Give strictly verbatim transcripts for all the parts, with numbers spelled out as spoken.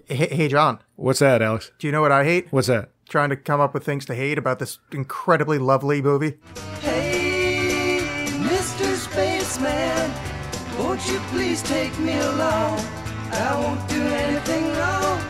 Hey, hey, John. What's that, Alex? Do you know what I hate? What's that? Trying to come up with things to hate about this incredibly lovely movie. Hey, Mister Spaceman, won't you please take me along? I won't do anything wrong.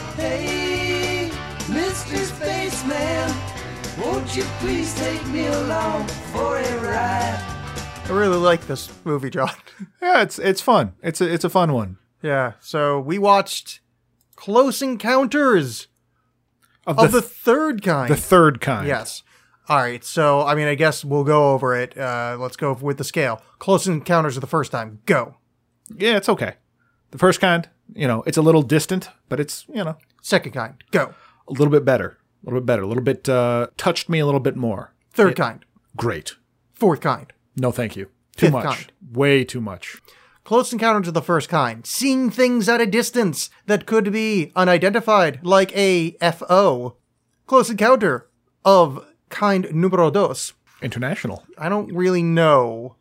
Hey, Mister Spaceman, won't you please take me along for a ride? I really like this movie, John. Yeah, it's it's fun. It's a it's a fun one. Yeah, so we watched Close Encounters Of, of the, the Third Kind. the third kind. Yes. All right, so, I mean, I guess we'll go over it. Uh, let's go with the scale. Close Encounters of the First Time. Go. Yeah, it's okay. The first kind, you know, it's a little distant, but it's, you know, Second Kind. Go. a little bit better. A little bit better. A little bit, uh, touched me a little bit more. Third Kind. Great. Fourth Kind. No, thank you. Too Fifth much. kind. Way too much. Close Encounters of the First Kind. Seeing things at a distance that could be unidentified, like a F O. Close Encounter of Kind Numero Dos. International. I don't really know.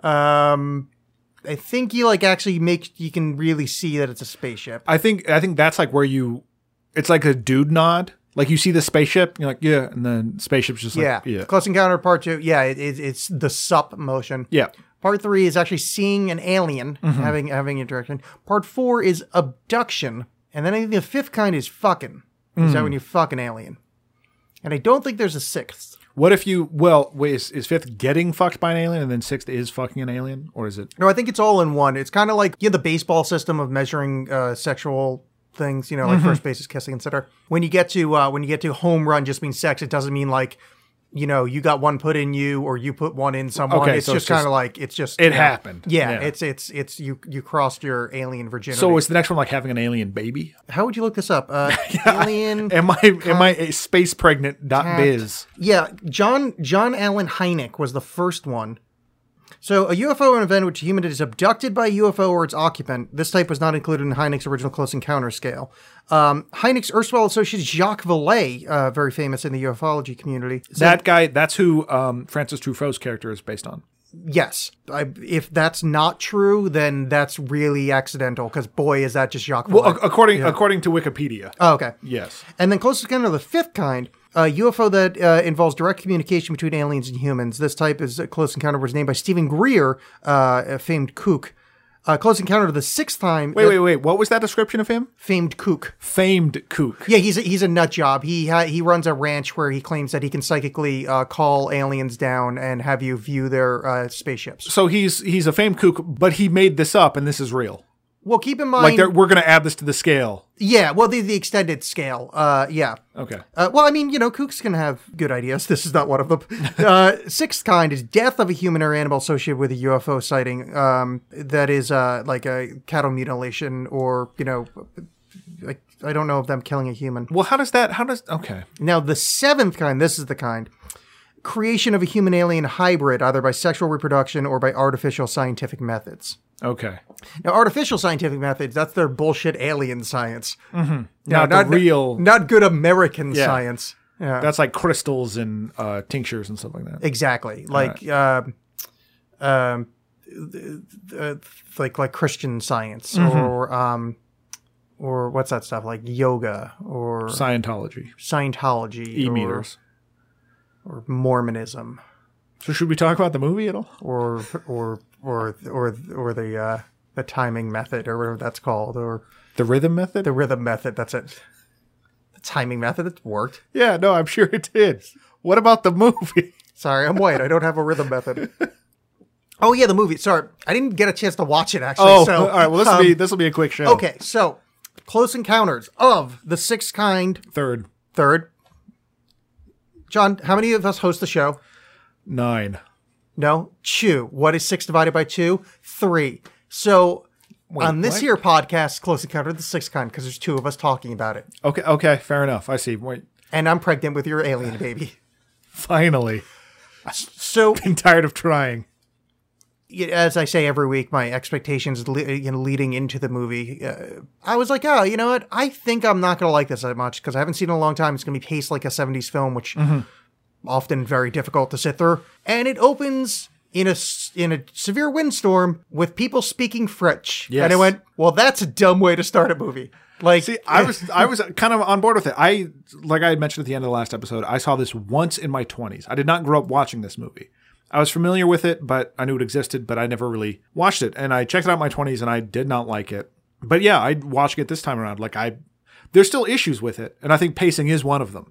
Um, I think you like actually make you can really see that it's a spaceship. I think I think that's like where you, it's like a dude nod. Like you see the spaceship, you're like, yeah, and then spaceship's just like, Yeah. yeah. Close Encounter Part Two. Yeah, it, it, it's the sup motion. Yeah. Part three is actually seeing an alien Mm-hmm. having having interaction. Part four is abduction, and then I think the fifth kind is fucking. Is Mm. that when you fuck an alien? And I don't think there's a sixth. What if you, well, wait, is, is fifth getting fucked by an alien and then sixth is fucking an alien? Or is it? No, I think it's all in one. It's kind of like you know, the baseball system of measuring uh, sexual things. You know, like first base is kissing, et cetera. When you get to uh, when you get to home run, just means sex. It doesn't mean like. You know, you got one put in you, or you put one in someone. Okay, it's so just it's kind just- of like it's just It yeah. happened. Yeah, Yeah. it's it's it's you you crossed your alien virginity. So is the next one like having an alien baby? How would you look this up? Uh, alien. Am I am I a space pregnant dot biz? Yeah, John John Allen Hynek was the first one. So, a U F O event in which a human is abducted by a U F O or its occupant. This type was not included in Hynek's original Close Encounter scale. Um, Hynek's erstwhile associate Jacques Vallée, uh, very famous in the ufology community. said- That guy, that's who um, Francis Truffaut's character is based on. yes, I, if that's not true, then that's really accidental. Because boy, is that just Jacques Vallée. Well, ac- according according to Wikipedia, oh, okay. yes. And then Close Encounter of the Fifth Kind, a U F O that uh, involves direct communication between aliens and humans. This type is a Close Encounter was named by Stephen Greer, uh, a famed kook. Uh, Close Encounter of the Sixth Kind. Wait, wait, wait. What was that description of him? Famed kook. Famed kook. Yeah, he's a, he's a nut job. He ha- he runs a ranch where he claims that he can psychically uh, call aliens down and have you view their uh, spaceships. So he's he's a famed kook, but he made this up, and this is real. Well, keep in Like mind, they're- we're going to add this to the scale. yeah. Well, the the extended scale. Uh, yeah. Okay. Uh, well, I mean, you know, kooks can have good ideas. This is not one of them. Uh, sixth kind is death of a human or animal associated with a U F O sighting. Um, that is uh, like a cattle mutilation, or you know, like I don't know if them killing a human. Well, how does that? How does? Okay. Now, the seventh kind. This is the kind. Creation of a human-alien hybrid, either by sexual reproduction or by artificial scientific methods. Okay. Now, artificial scientific methods, that's their bullshit alien science. Mm-hmm. Not the real- Not good American Yeah. science. Yeah. That's like crystals and uh, tinctures and stuff like that. Exactly. Like, um, um, uh, like, like Christian science Mm-hmm. or, um, or what's that stuff? Like yoga or Scientology. Scientology E or, meters. or Mormonism. So should we talk about the movie at all? or or or or or the uh, the timing method or whatever that's called, or The rhythm method? the rhythm method. That's it. The timing method. It worked. Yeah, no, I'm sure it did. What about the movie? Sorry, I'm white. I don't have a rhythm method. Oh yeah, the movie. Sorry, I didn't get a chance to watch it actually. Oh, so, all right. Well, this will um, be this will be a quick show. okay. So, Close Encounters of the Sixth Kind. Third, Third. John, how many of us host the show? nine. No, two. What is six divided by two? Three. So on this what? here podcast, Close Encounter of the Sixth Kind, because there's two of us talking about it, Okay, okay, fair enough. I see. Wait, and I'm pregnant with your alien baby. finally. So I'm tired of trying. y- as I say every week, my expectations le- you know, leading into the movie, uh, I was like, oh, you know what? I think I'm not going to like this that much because I haven't seen it in a long time. It's going to be paced like a seventies film, which often very difficult to sit through. And it opens in a, s- in a severe windstorm with people speaking French. Yes. And I went, well, that's a dumb way to start a movie. Like, See, I was I was kind of on board with it. I like I had mentioned at the end of the last episode, I saw this once in my twenties. I did not grow up watching this movie. I was familiar with it, but I knew it existed, but I never really watched it. And I checked it out in my twenties, and I did not like it. But yeah, I watched it this time around. Like I, there's still issues with it, and I think pacing is one of them.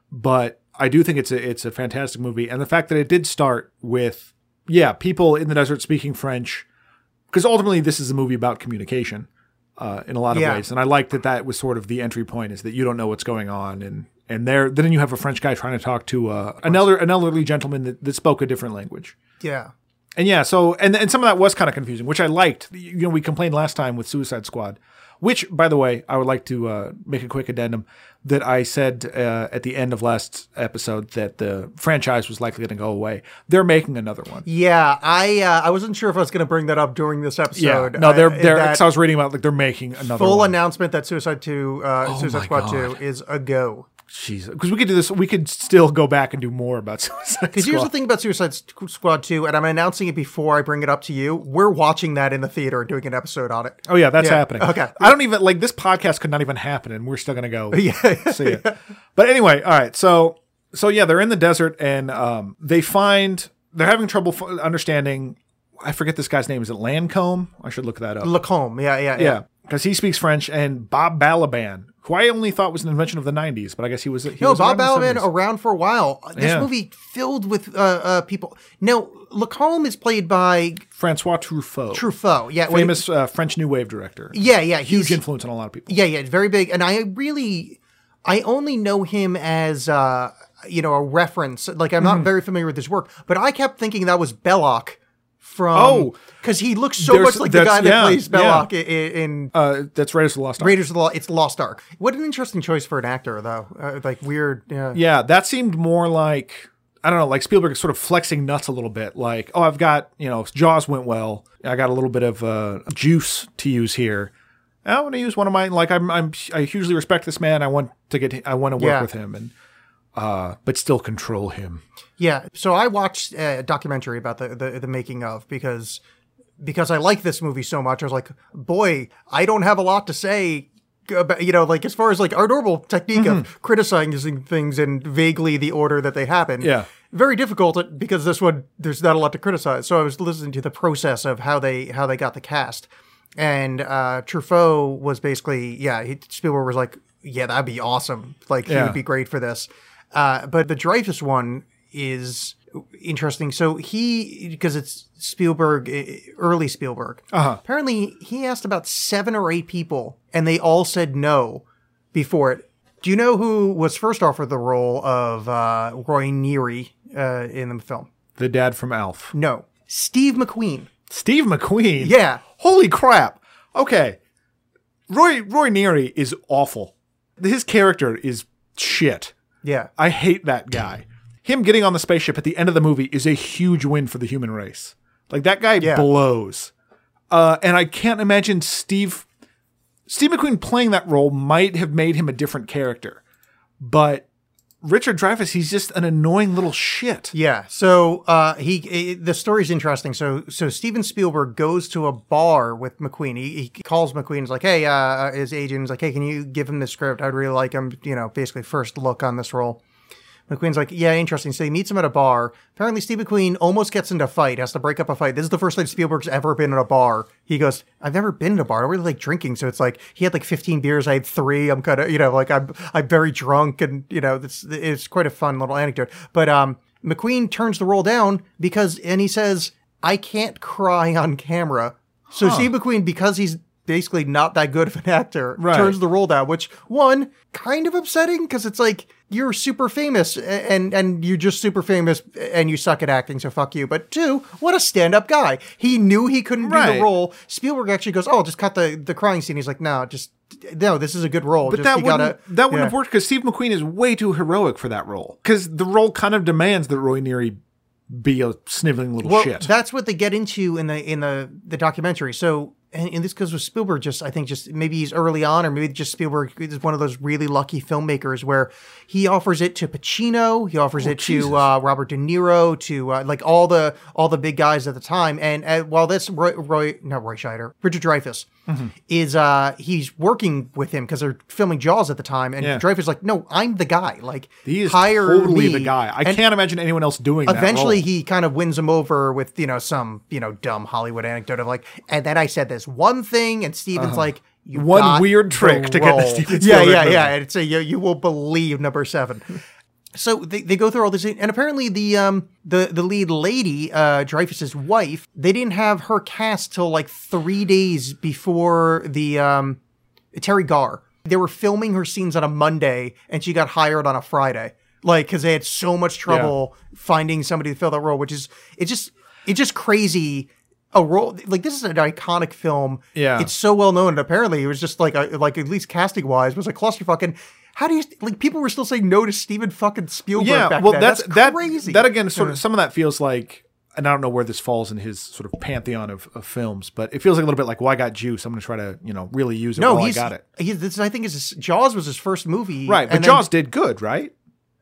But I do think it's a it's a fantastic movie, and the fact that it did start with yeah people in the desert speaking French, because ultimately this is a movie about communication. Uh, in a lot of Yeah. ways. And I like that that was sort of the entry point, is that you don't know what's going on. And and there, then you have a French guy trying to talk to uh, an, elder, an elderly gentleman that, that spoke a different language. yeah. And yeah, so, and, and some of that was kind of confusing, which I liked. You know, we complained last time with Suicide Squad, which, by the way, I would like to uh, make a quick addendum that I said uh, at the end of last episode that the franchise was likely going to go away. They're making another one. Yeah, I uh, I wasn't sure if I was going to bring that up during this episode. Yeah, no, they're, I- they're, that because I was reading about, like, they're making another full one. announcement that Suicide two, uh, Oh Suicide my Squad God. two is a go. Jeez, because we could do this. We could still go back and do more about Suicide Because here's the Squad. thing about Suicide Squad two, and I'm announcing it before I bring it up to you. We're watching that in the theater and doing an episode on it. Oh yeah, that's Yeah, happening. okay. I don't even like this podcast could not even happen, and we're still gonna go Yeah. see it. But anyway, all right. So so yeah, they're in the desert, and um, they find they're having trouble f- understanding. I forget this guy's name. Is it Lancome? I should look that up. Lacombe, yeah, yeah, yeah. Yeah, because he speaks French, and Bob Balaban, who I only thought was an invention of the nineties, but I guess he was. He No, was Bob around in the Balaban seventies. around for a while. This Yeah. movie filled with uh, uh, people. Now, Lacombe is played by Francois Truffaut, Truffaut. Yeah, when- famous uh, French New Wave director. Yeah, yeah, Huge he's influence on a lot of people. yeah, yeah, very big. And I really, I only know him as uh, you know, a reference. Like I'm Mm-hmm. not very familiar with his work, but I kept thinking that was Belloc from. Oh. because he looks so There's- much like the that's- guy that yeah, plays yeah. Belloc in. in Uh, that's Raiders of the Lost Ark. Raiders of the Lost, it's Lost Ark. What an interesting choice for an actor, though. Uh, like weird. Yeah. Yeah, that seemed more like, I don't know, like Spielberg sort of flexing nuts a little bit. Like, oh, I've got, you know, Jaws went well. I got a little bit of uh, juice to use here. I want to use one of my, like, I'm, I'm, I hugely respect this man. I want to get, I want to work Yeah. with him, and, uh, but still control him. Yeah. So I watched a documentary about the, the, the making of because because I like this movie so much. I was like, boy, I don't have a lot to say about, you know, like as far as like our normal technique of criticizing things in vaguely the order that they happen. Yeah. Very difficult because this one there's not a lot to criticize. So I was listening to the process of how they how they got the cast. And uh Truffaut was basically, yeah, he, Spielberg was like, yeah, that'd be awesome. Like he Yeah. would be great for this. Uh, but the Dreyfus one is interesting. So he, because it's Spielberg, eh, early Spielberg. Uh-huh. Apparently, he asked about seven or eight people, and they all said no before it. Do you know who was first offered the role of uh, Roy Neary uh, in the film? The dad from Alf. No, Steve McQueen. Steve McQueen. Yeah. Holy crap. Okay. Roy, Roy Neary is awful. His character is shit. Yeah. I hate that guy. Him getting on the spaceship at the end of the movie is a huge win for the human race. Like, that guy Yeah. blows. Uh, and I can't imagine Steve... Steve McQueen playing that role might have made him a different character. But Richard Dreyfuss, he's just an annoying little shit. Yeah. So uh, he, eh, the story's interesting. So so Steven Spielberg goes to a bar with McQueen. He, he calls McQueen. He's like, hey, uh, his agent's like, hey, can you give him the script? I'd really like him. You know, basically first look on this role. McQueen's like, yeah, interesting. So he meets him at a bar. Apparently, Steve McQueen almost gets into a fight, has to break up a fight. This is the first time Spielberg's ever been in a bar. He goes, I've never been in a bar. I don't really like drinking. So it's like, he had like fifteen beers. I had three. I'm kind of, you know, like I'm, I'm very drunk. And, you know, it's, it's quite a fun little anecdote. But um, McQueen turns the roll down because, and he says, I can't cry on camera. So Huh. Steve McQueen, because he's basically not that good of an actor, Right. turns the roll down, which, one, kind of upsetting because it's like, you're super famous and and you're just super famous and you suck at acting, so fuck you. But two, what a stand-up guy. He knew he couldn't do Right. the role. Spielberg actually goes, oh, just cut the, the crying scene. He's like, no, just, no, this is a good role. But just, that you wouldn't, gotta, that wouldn't yeah. have worked because Steve McQueen is way too heroic for that role. Because the role kind of demands that Roy Neary be a sniveling little Well, shit. that's what they get into in the in the, the documentary. So and, and this goes with Spielberg, just, I think just maybe he's early on, or maybe just Spielberg is one of those really lucky filmmakers where he offers it to Pacino, he offers Oh, it Jesus. to uh, Robert De Niro, to uh, like all the all the big guys at the time. And uh, while this Roy, Roy, not Roy Scheider, Richard Dreyfuss Mm-hmm. is, uh, he's working with him because they're filming Jaws at the time. And Yeah. Dreyfuss is like, no, I'm the guy. Like, He is hire totally me. the guy. I And can't imagine anyone else doing that Eventually, role. he kind of wins him over with, you know, some, you know, dumb Hollywood anecdote of like, and then I said this one thing, and Steven's like, you Uh-huh. One got weird the trick to get the role. Steven Yeah, Spielberg yeah, movie. yeah. And it's a, you, you will believe number seven. So they, they go through all this, and apparently the um the the lead lady, uh Dreyfuss's wife, they didn't have her cast till like three days before the um Terry Garr. They were filming her scenes on a Monday, and she got hired on a Friday, like because they had so much trouble finding somebody to fill that role. Which is it's just it's just crazy. A role like this is an iconic film. Yeah. It's so well known, and apparently it was just like a, like at least casting wise was a clusterfuck. And how do you like people were still saying no to Steven fucking Spielberg yeah, back well, then? that's, That's, that. crazy. That again, sort of some of that feels like, and I don't know where this falls in his sort of pantheon of, of films, but it feels like a little bit like, well, I got juice. I'm going to try to, you know, really use it no, while he's I got it. He's this I think is his, Jaws was his first movie, Right, but and then- Jaws did good, right?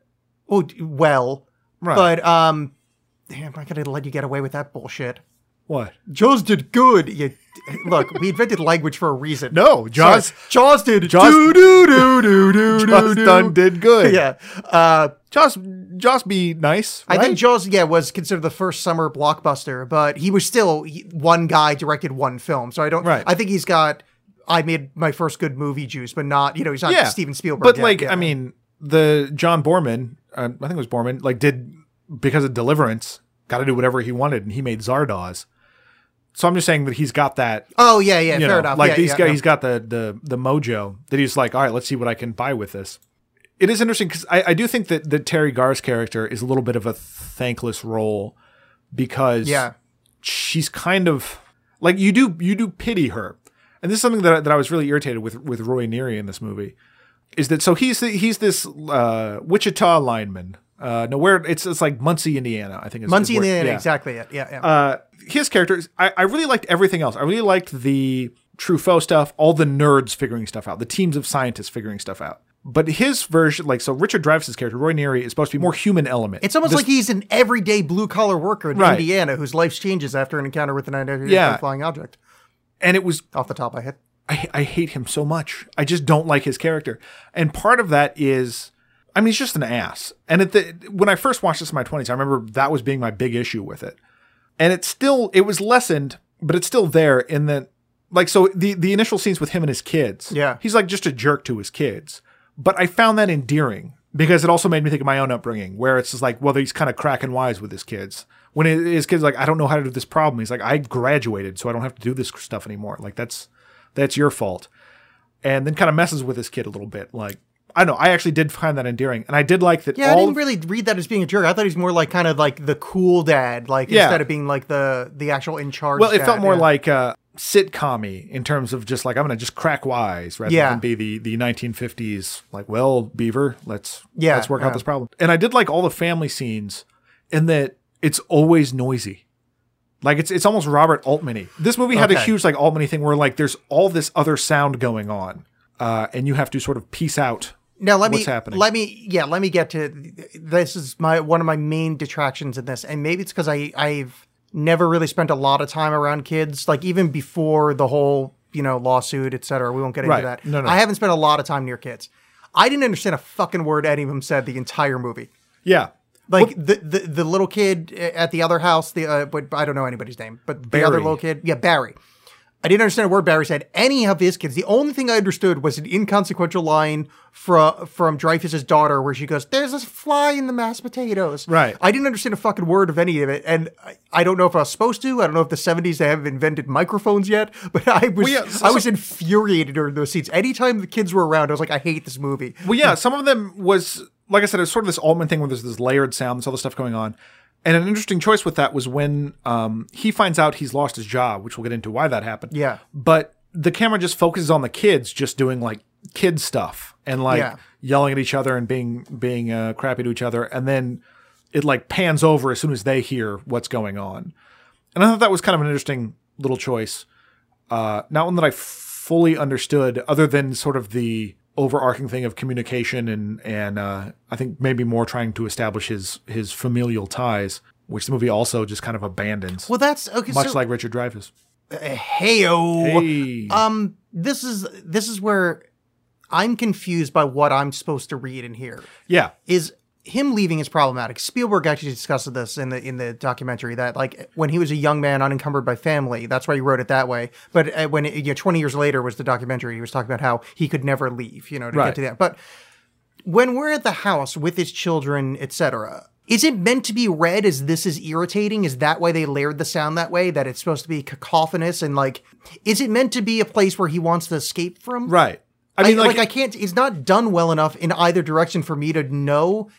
oh well, Right. but um, damn, I'm not gonna let you get away with that bullshit. What? Jaws did good. You, look, we invented language for a reason. No, Jaws. Sorry. Jaws did Jaws- do do do do do Jaws do done did good. Yeah. Uh, Jaws, Jaws be nice. I right? think Jaws, yeah, was considered the first summer blockbuster, but he was still he- one guy directed one film. So I don't. Right. I think he's got. I made my first good movie juice, but not. You know, he's not yeah, Steven Spielberg. But yet, like, yeah. I mean, the John Borman, uh, I think it was Borman, like did because of Deliverance, got to do whatever he wanted, and he made Zardoz. So I'm just saying that he's got that. Oh yeah, yeah, You fair know, enough. like yeah, these yeah, guys, no. he's got the the the mojo that he's like, all right, let's see what I can buy with this. It is interesting because I, I do think that that Terry Garr's character is a little bit of a thankless role because Yeah. she's kind of like you do you do pity her, and this is something that that I was really irritated with with Roy Neary in this movie, is that so he's the, he's this uh, Wichita lineman. Uh, no, where it's it's like Muncie, Indiana, I think. Is, Muncie, is where- Indiana, yeah. exactly. Yeah, yeah. yeah. Uh, his characters, I, I really liked everything else. I really liked the Truffaut stuff, all the nerds figuring stuff out, the teams of scientists figuring stuff out. But his version, like, so Richard Dreyfuss's character, Roy Neary, is supposed to be more human element. It's almost This- like he's an everyday blue collar worker in Right. Indiana whose life changes after an encounter with an unidentified Yeah. flying object. and it was, Off the top of my head. I, I hate him so much. I just don't like his character. And part of that is, I mean, he's just an ass. And at the, when I first watched this in my twenties, I remember that was being my big issue with it. And it's still, it was lessened, but it's still there in that, like, so the, the initial scenes with him and his kids, Yeah. he's like just a jerk to his kids. But I found that endearing because it also made me think of my own upbringing where it's just like, well, he's kind of cracking wise with his kids. When his kids like, I don't know how to do this problem. He's like, I graduated, so I don't have to do this stuff anymore. Like, that's, that's your fault. And then kind of messes with his kid a little bit. Like, I don't know. I actually did find that endearing. And I did like that Yeah, I all didn't really read that as being a jerk. I thought he's more like kind of like the cool dad, like Yeah. instead of being like the the actual in charge. well, it dad, felt more yeah. like uh, sitcom-y in terms of just like, I'm going to just crack wise rather Yeah. than be the, the nineteen fifties, like, well, Beaver, let's, Yeah, let's work yeah. out this problem. And I did like all the family scenes in that it's always noisy. Like it's it's almost Robert Altman-y. This movie had a Okay. huge like Altman-y thing where like there's all this other sound going on, uh, and you have to sort of piece out Now let what's me happening. let me yeah let me get to this is my one of my main detractions in this, and maybe it's because I I've never really spent a lot of time around kids, like even before the whole you know lawsuit, et cetera. We won't get into Right. that. No, no. I haven't spent a lot of time near kids. I didn't understand a fucking word any of them said the entire movie. Yeah. Like the, the the little kid at the other house, the uh, but I don't know anybody's name, but the other Barry. little kid, yeah, Barry. I didn't understand a word Barry said. Any of his kids. The only thing I understood was an inconsequential line from from Dreyfuss's daughter, where she goes, "There's a fly in the mashed potatoes." Right. I didn't understand a fucking word of any of it, and I, I don't know if I was supposed to. I don't know if the seventies they haven't invented microphones yet, but I was Well, yeah, so- I was infuriated during those scenes. Anytime the kids were around, I was like, I hate this movie. Well, yeah, some of them was, like I said, it was sort of this Altman thing where there's this layered sound, this other stuff going on. And an interesting choice with that was when um, he finds out he's lost his job, which we'll get into why that happened. Yeah. But the camera just focuses on the kids just doing like kid stuff and like Yeah. yelling at each other and being being uh, crappy to each other. And then it like pans over as soon as they hear what's going on. And I thought that was kind of an interesting little choice. Uh, not one that I fully understood, other than sort of the overarching thing of communication and and uh, I think maybe more trying to establish his his familial ties, which the movie also just kind of abandons. Well, that's okay. Much so, like Richard Dreyfuss. uh, hey-o. Hey. Um, this is this is where I'm confused by what I'm supposed to read in here. Yeah. Is him leaving is problematic. Spielberg actually discussed this in the in the documentary that like when he was a young man unencumbered by family, that's why he wrote it that way. But uh, when it, you know, twenty years later was the documentary, he was talking about how he could never leave, you know, to Right. get to that. But when we're at the house with his children, et cetera, is it meant to be read as this is irritating? Is that why they layered the sound that way? That it's supposed to be cacophonous and like, is it meant to be a place where he wants to escape from? Right. I I mean, mean, like, like, I can't. It's not done well enough in either direction for me to know.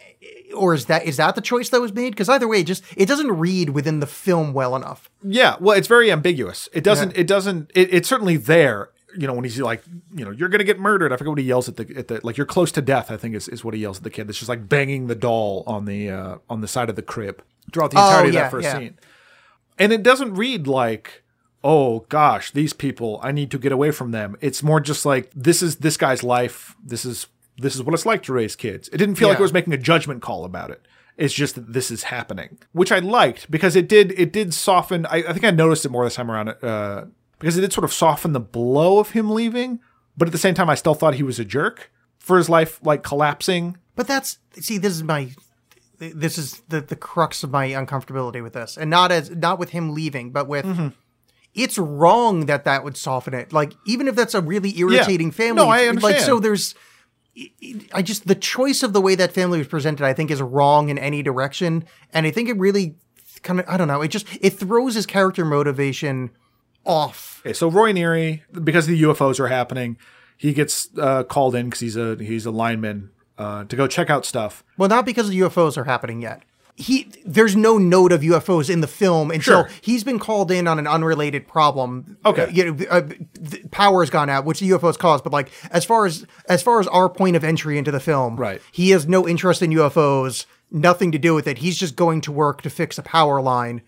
Or is that is that the choice that was made? Because either way, it just it doesn't read within the film well enough. yeah. Well, it's very ambiguous. It doesn't. Yeah. It doesn't. It, it's certainly there. You know, when he's like, you know, you're gonna get murdered. I forget what he yells at the at the like, you're close to death. I think is, is what he yells at the kid. That's just like banging the doll on the uh, on the side of the crib throughout the entirety of yeah, that first yeah. scene. And it doesn't read like, oh gosh, these people, I need to get away from them. It's more just like, this is this guy's life. This is this is what it's like to raise kids. It didn't feel like Yeah. it was making a judgment call about it. It's just that this is happening, which I liked because it did it did soften. I, I think I noticed it more this time around, uh, because it did sort of soften the blow of him leaving. But at the same time, I still thought he was a jerk for his life, like collapsing. But that's see, this is my this is the the crux of my uncomfortability with this, and not as not with him leaving, but with. Mm-hmm. It's wrong that that would soften it. Like even if that's a really irritating family, No, I like understand. so there's. I just the choice of the way that family was presented, I think, is wrong in any direction, and I think it really kind of I don't know. It just it throws his character motivation off. Okay, so Roy Neary, because the U F Os are happening, he gets uh, called in because he's a he's a lineman uh, to go check out stuff. Well, not because the U F Os are happening yet. He there's no note of U F Os in the film until Sure. he's been called in on an unrelated problem. Okay. Uh, you know, uh, th- power's gone out, which the U F Os caused. But like as far as as far as our point of entry into the film, Right. he has no interest in U F Os, nothing to do with it. He's just going to work to fix a power line.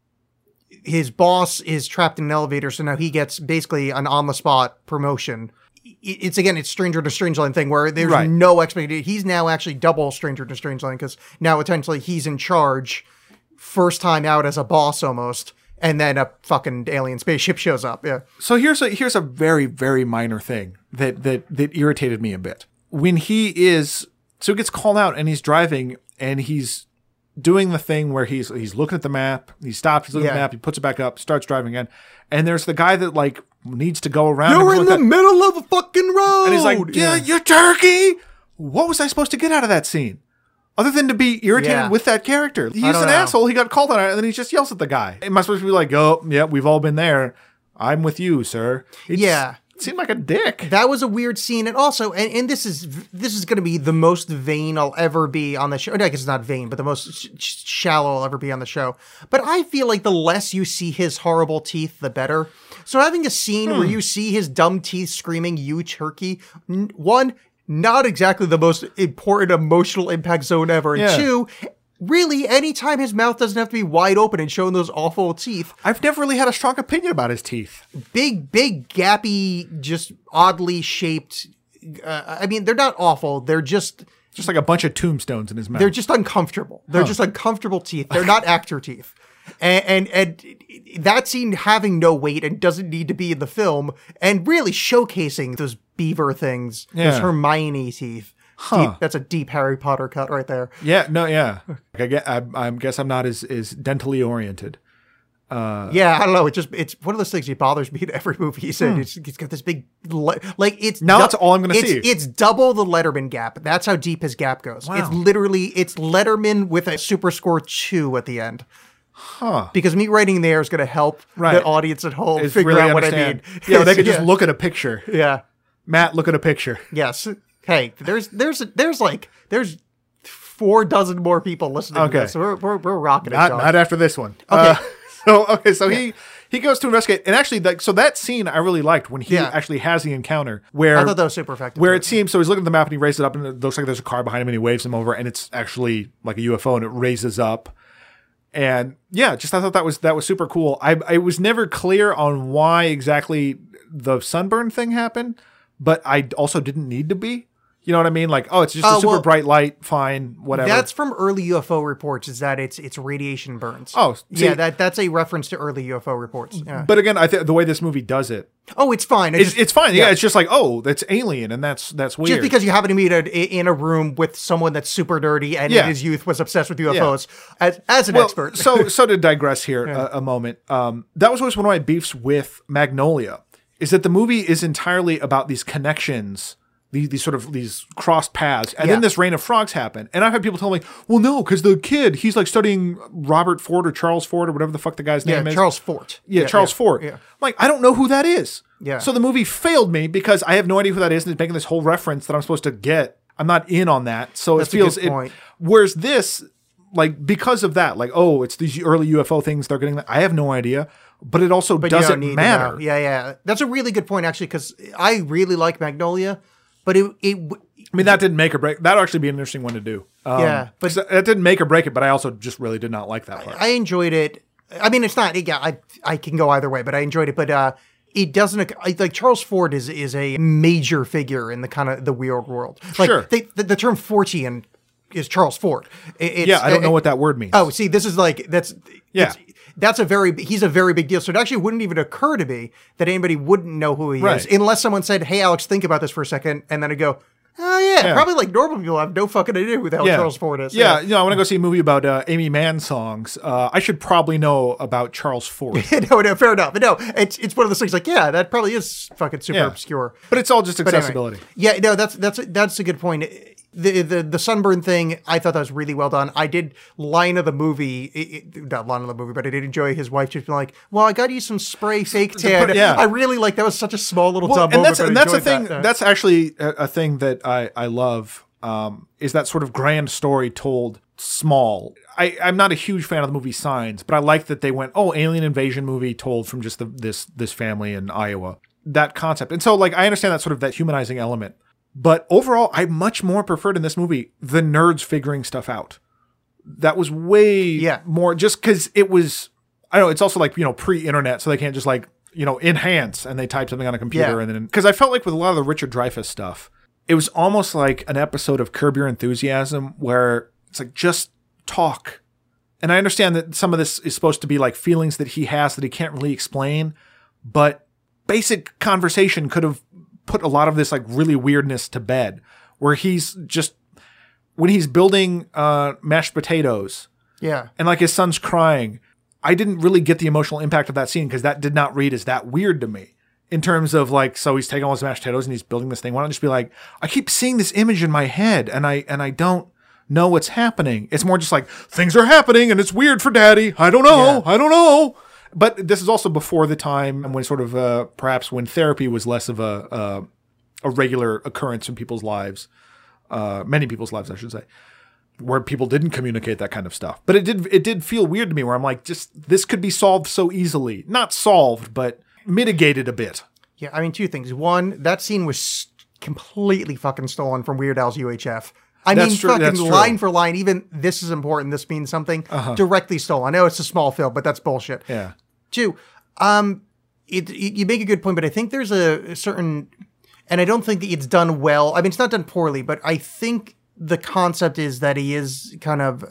His boss is trapped in an elevator, so now he gets basically an on the spot promotion. It's again, it's Stranger to Strangeland thing where there's Right. no expectation. He's now actually double Stranger to Strangeland because now essentially he's in charge, first time out as a boss almost, and then a fucking alien spaceship shows up. Yeah, So here's a here's a very very minor thing that that that irritated me a bit. When he is so he gets called out and he's driving and he's doing the thing where he's he's looking at the map, he stops, he's looking at the Yeah. map, he puts it back up, starts driving again, and there's the guy that like needs to go around. and you're in look the at- middle of a fucking road, and he's like, yeah, you turkey. What was I supposed to get out of that scene? Other than to be irritated Yeah. with that character. He's don't an know. asshole. He got called on it, and then he just yells at the guy. Am I supposed to be like, oh, yeah, we've all been there. I'm with you, sir. It Yeah. just seemed like a dick. That was a weird scene, and also, and, and this is this is going to be the most vain I'll ever be on the show. I guess it's not vain, but the most sh- sh- shallow I'll ever be on the show. But I feel like the less you see his horrible teeth, the better. So having a scene where you see his dumb teeth screaming "You turkey," n- one, not exactly the most important emotional impact zone ever, and Yeah. two. Really, anytime his mouth doesn't have to be wide open and showing those awful teeth, I've never really had a strong opinion about his teeth. big, big, gappy, just oddly shaped. Uh, I mean, they're not awful. They're just Just like a bunch of tombstones in his mouth. they're just uncomfortable. They're just uncomfortable teeth. They're not actor teeth. And, and and that scene having no weight and doesn't need to be in the film, and really showcasing those beaver things, Yeah. those Hermione teeth. Huh. Deep, that's a deep Harry Potter cut right there. yeah, no, yeah. I guess, I, I guess I'm not as, as dentally oriented. Yeah, I don't know. It just it's one of those things that bothers me in every movie he's in. It's, it's got this big le- like it's Now that's all I'm gonna it's, see. It's double the Letterman gap. That's how deep his gap goes. Wow. It's literally it's Letterman with a super score two at the end. Huh. Because me writing there is going to help Right. the audience at home Is figure really out what I understand. mean. Yeah, they could just yeah. look at a picture. Yeah. Matt, look at a picture. Yes. Hey, there's there's there's like there's four dozen more people listening Okay. to this. So we're we're, we're rocking it. Not, John. not after this one. Okay. Uh, so okay, so he he goes to investigate, and actually, like, so that scene I really liked when he Yeah. actually has the encounter where I thought that was super effective. where too. it seems so he's looking at the map and he raises it up, and it looks like there's a car behind him, and he waves him over, and it's actually like a U F O, and it raises up, And yeah, just I thought that was that was super cool. I I was never clear on why exactly the sunburn thing happened, but I also didn't need to be. You know what I mean? Like, oh, it's just Uh, a super well, bright light, fine, whatever. That's from early U F O reports. Is that it's it's radiation burns? Oh, see- yeah, that that's a reference to early U F O reports. Yeah. But again, I think the way this movie does it, oh, it's fine. it's, just, it's fine. Yeah. it's just like, oh, that's alien, and that's that's weird. just because you happen to meet a, in a room with someone that's super dirty and Yeah. in his youth was obsessed with U F Os as as an Well, expert. so so to digress here a, a moment, um, that was always one of my beefs with Magnolia, is that the movie is entirely about these connections. These, these sort of these crossed paths, and Yeah. then this Reign of Frogs happened. And I've had people tell me, "Well, no, because the kid he's like studying Robert Ford or Charles Ford or whatever the fuck the guy's yeah, name is." Charles Fort. Yeah, Charles yeah, Ford. Yeah. Like, I don't know who that is. Yeah. So the movie failed me because I have no idea who that is, and it's making this whole reference that I'm supposed to get. I'm not in on that, so That's a it feels. good It, point. whereas this, like, because of that, like, oh, it's these early U F O things they're getting. I have no idea, but it also But you doesn't don't need to matter. know. Yeah, yeah. That's a really good point, actually, because I really like Magnolia, but it it w- I mean, that didn't make or break. That would actually be an interesting one to do. Um, Yeah, but- but that didn't make or break it. But I also just really did not like that part. I enjoyed it. I mean, it's not. Yeah, I I can go either way, but I enjoyed it. But uh, it doesn't I, like Charles Ford is is a major figure in the kind of the weird world. Like, Sure. They, the, the term Fortean is Charles Ford. It, it's, yeah, I don't know it- what that word means. Oh, see, this is like that's Yeah. it's- That's a very he's a very big deal. So it actually wouldn't even occur to me that anybody wouldn't know who he Right. is unless someone said, "Hey, Alex, think about this for a second," and then I go, "Oh yeah, Yeah. probably like normal people have no fucking idea who the hell Charles Ford is." Yeah, you know, I want to go see a movie about uh, Amy Mann songs. Uh, I should probably know about Charles Ford. no, no, fair enough. But no, it's it's one of those things like, yeah, that probably is fucking super Yeah. obscure. But it's all just But anyway. accessibility. Yeah, no, that's that's that's a good point. The, the the sunburn thing, I thought that was really well done. I did line of the movie, it, it, not line of the movie, but I did enjoy his wife just being like, "Well, I got you some spray fake tan." yeah. I really like that was such a small little Well, dumb and moment. that's but I and that's a enjoyed thing. that. Yeah. That's actually a, a thing that I I love. Um, is that sort of grand story told small. I, I'm not a huge fan of the movie Signs, but I like that they went, oh, alien invasion movie told from just the, this this family in Iowa. That concept. And so, like, I understand that sort of that humanizing element. But overall, I much more preferred in this movie the nerds figuring stuff out. That was way Yeah. more, just because it was, I don't know, it's also like, you know, pre-internet, so they can't just like, you know, enhance and they type something on a computer. Yeah. And then, because I felt like with a lot of the Richard Dreyfuss stuff, it was almost like an episode of Curb Your Enthusiasm where it's like, just talk. And I understand that some of this is supposed to be like feelings that he has that he can't really explain, but basic conversation could have put a lot of this like really weirdness to bed, where he's just, when he's building uh, mashed potatoes yeah. and like his son's crying, I didn't really get the emotional impact of that scene because that did not read as that weird to me. In terms of like, so he's taking all his mashed potatoes and he's building this thing. Why don't I just be like, I keep seeing this image in my head and I and I don't know what's happening. It's more just like, things are happening and it's weird for daddy. I don't know. Yeah. I don't know. But this is also before the time when sort of uh, perhaps when therapy was less of a uh, a regular occurrence in people's lives, uh, many people's lives, I should say, where people didn't communicate that kind of stuff. But it did it did feel weird to me, where I'm like, just this could be solved so easily. Not solved, but mitigated a bit. Yeah, I mean, two things. One, that scene was completely fucking stolen from Weird Al's U H F. I That's mean, true, fucking that's true. line for line, even this is important, this means something, directly stolen. I know it's a small film, but that's bullshit. Yeah. Two, um, it, it, you make a good point, but I think there's a, a certain, and I don't think that it's done well. I mean, it's not done poorly, but I think the concept is that he is kind of uh,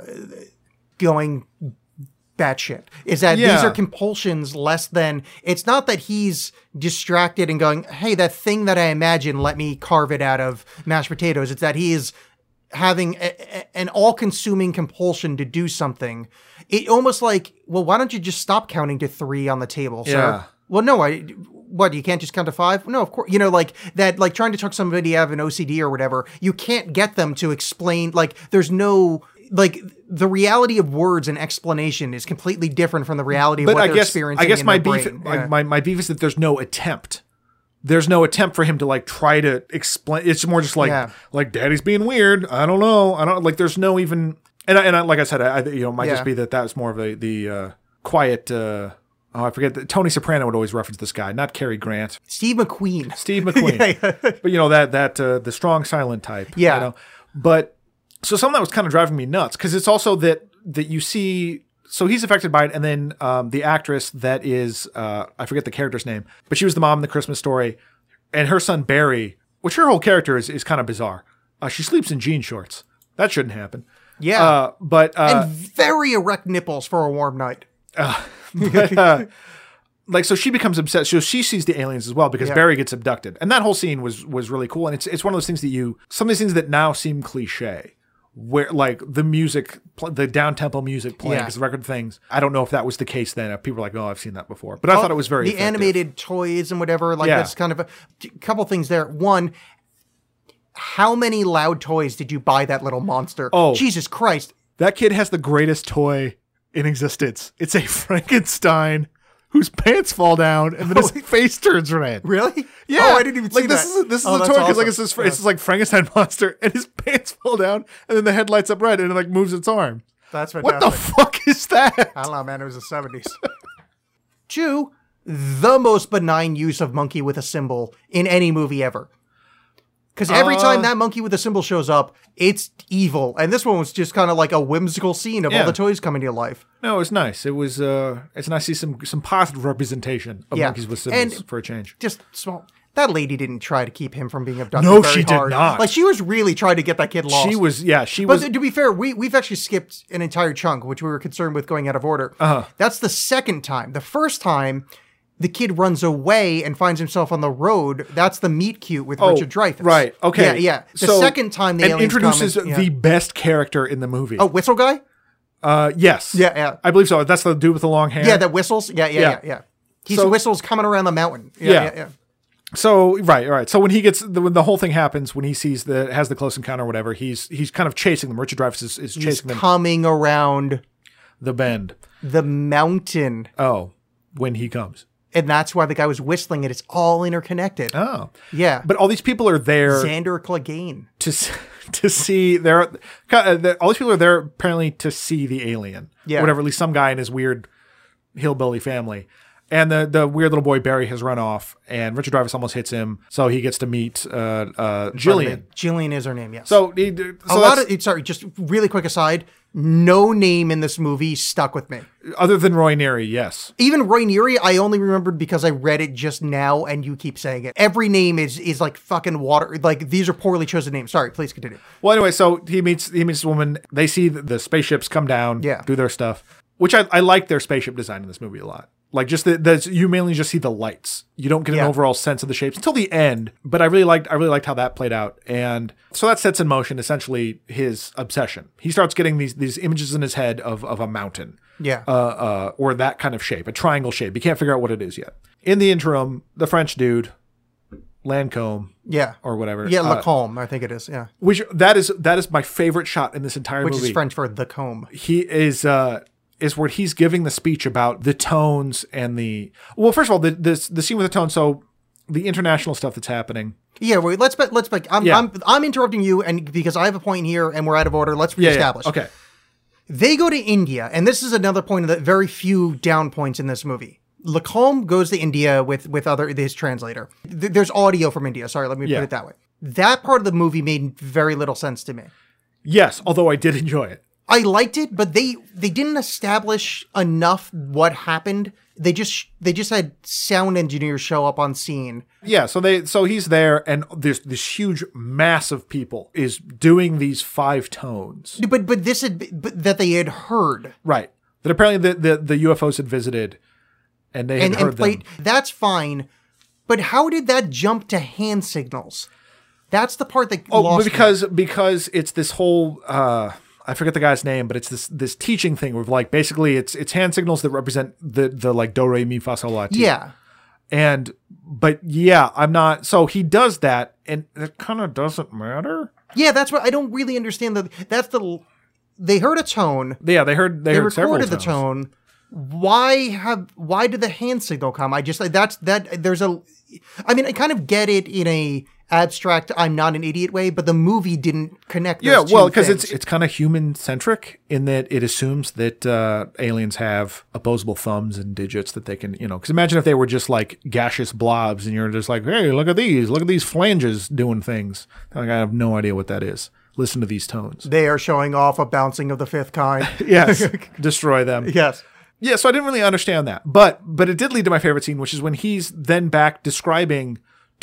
going batshit. Is that Yeah. these are compulsions less than, it's not that he's distracted and going, hey, that thing that I imagine, let me carve it out of mashed potatoes. It's that he is having a, a, an all-consuming compulsion to do something. It almost like, well, why don't you just stop counting to three on the table, sir? Yeah. Well, no, I, what, you can't just count to five? No, of course, you know, like that, like trying to talk somebody out of an O C D or whatever, you can't get them to explain, like, there's no, like, the reality of words and explanation is completely different from the reality of But what I they're guess experiencing I guess in my their beef brain. my, Yeah. my my beef is that there's no attempt. There's no attempt for him to like try to explain. It's more just like Yeah. like daddy's being weird. I don't know. I don't like. There's no even. And I, and I, like I said, I, I you know might Yeah. just be that that was more of a the uh, quiet. Uh, oh, I forget. that Tony Soprano would always reference this guy, not Cary Grant, Steve McQueen. Steve McQueen. Yeah, yeah. But you know that that uh, the strong silent type. Yeah. You know? But so some of that was kind of driving me nuts because it's also that that you see so he's affected by it. And then um, the actress that is, uh, I forget the character's name, but she was the mom in the Christmas Story. And her son, Barry, which her whole character is, is kind of bizarre. Uh, she sleeps in jean shorts. That shouldn't happen. Yeah. Uh, but, uh, and very erect nipples for a warm night. uh, but uh, like, so she becomes obsessed. So she sees the aliens as well because Yeah. Barry gets abducted. And that whole scene was was really cool. And it's it's one of those things that you, some of these things that now seem cliche, where like the music, pl- the down tempo music playing, Yeah. because the record things, I don't know if that was the case then. People were like, oh, I've seen that before. But I thought it was very The effective. animated toys and whatever, like Yeah. that's kind of a couple things there. One, how many loud toys did you buy that little monster? Oh. Jesus Christ. That kid has the greatest toy in existence. It's a Frankenstein whose pants fall down and then his face turns red. Really? Yeah, Oh, I didn't even like see this that. Is, this is Oh, a that's toy because like awesome. it's this, it's this like Frankenstein monster and his pants fall down and then the head lights up red and it like moves its arm. That's What fantastic. the fuck is that? I don't know, man. It was the seventies. Two, the most benign use of monkey with a symbol in any movie ever. Because every Uh, time that monkey with a symbol shows up, it's evil. And this one was just kind of like a whimsical scene of Yeah. all the toys coming to life. No, it was nice. It was uh, it's nice to see some some positive representation of Yeah. monkeys with symbols And- for a change. Just small. That lady didn't try to keep him from being abducted. No, very she did hard. not. Like she was really trying to get that kid lost. She was yeah, she But was to be fair, we, we've actually skipped an entire chunk, which we were concerned with going out of order. Uh-huh. That's the second time. The first time, the kid runs away and finds himself on the road. That's the meet cute with Richard Dreyfuss. Oh, right. Okay. Yeah, yeah. The So- second time the and aliens introduces come and- yeah. the best character in the movie. Oh, whistle guy? Uh, yes. Yeah, yeah. I believe so. That's the dude with the long hair. Yeah, that whistles. Yeah, yeah, Yeah. yeah, yeah. He So- whistles coming around the mountain. Yeah, Yeah. yeah, yeah. So right, right. So when he gets the, when the whole thing happens, when he sees the has the close encounter or whatever, he's he's kind of chasing them. Richard Dreyfuss is, is He's chasing them coming around the bend. the mountain. Oh, when he comes. And that's why the guy was whistling it. It's all interconnected. Oh, Yeah. but all these people are there Xander Clegane. to s- to see they're uh, the- all these people are there apparently to see the alien. Yeah. Whatever. At least some guy in his weird hillbilly family. And the, the weird little boy Barry has run off, and Richard Dreyfuss almost hits him, so he gets to meet uh, uh, Jillian. Jillian is her name, yes. So, he, so a lot that's- of, sorry, just really quick aside, no name in this movie stuck with me. other than Roy Neary, yes. Even Roy Neary, I only remembered because I read it just now and you keep saying it. Every name is is like fucking water. Like, these are poorly chosen names. Sorry, please continue. Well, anyway, so he meets he meets this woman. They see the, the spaceships come down, Yeah. do their stuff, which I, I like their spaceship design in this movie a lot. Like just the, the you mainly just see the lights. You don't get an Yeah. overall sense of the shapes until the end. But I really liked I really liked how that played out, and so that sets in motion essentially his obsession. He starts getting these these images in his head of of a mountain, Yeah. uh, uh, or that kind of shape, a triangle shape. He can't figure out what it is yet. In the interim, the French dude, Lancôme, yeah. or whatever, Yeah, uh, Lacombe, I think it is. Yeah. which that is that is my favorite shot in this entire Which movie. is French for the comb. He is uh is where he's giving the speech about the tones and the well first of all the this the scene with the tone, so the international stuff that's happening. Yeah, wait, let's bet let's bet I'm Yeah. I'm I'm interrupting you and because I have a point here and we're out of order. Let's reestablish. Okay. They go to India, and this is another point of the very few down points in this movie. Lacombe goes to India with with other his translator. Th- There's audio from India. Sorry, let me Yeah. put it that way. That part of the movie made very little sense to me. Yes, although I did enjoy it. I liked it, but they they didn't establish enough what happened. They just they just had sound engineers show up on scene. Yeah, so they so he's there and there's this huge mass of people is doing these five tones. But but this had but that they had heard Right. That apparently the the, the U F Os had visited and they had and, heard and played. them. That's fine, but how did that jump to hand signals? That's the part that Oh, lost but me. because because it's this whole uh I forget the guy's name, but it's this this teaching thing where like basically it's it's hand signals that represent the the like do re mi fa sol la ti. Yeah. And but yeah, I'm not so he does that and it kind of doesn't matter. Yeah, that's what I don't really understand. The that's the they heard a tone. Yeah, they heard they, They heard several recorded the tones. tone. Why have why did the hand signal come? I just like that's that there's a I mean I kind of get it in a abstract I'm not an idiot way, but the movie didn't connect those Yeah, two well, because it's things. it's kind of human centric in that it assumes that uh, aliens have opposable thumbs and digits that they can, you know. Because imagine if they were just like gaseous blobs, and you're just like, hey, look at these, look at these flanges doing things. Like I have no idea what that is. listen to these tones. They are showing off a bouncing of the fifth kind. Yes, destroy them. Yes. Yeah, so I didn't really understand that. But but it did lead to my favorite scene, which is when he's then back describing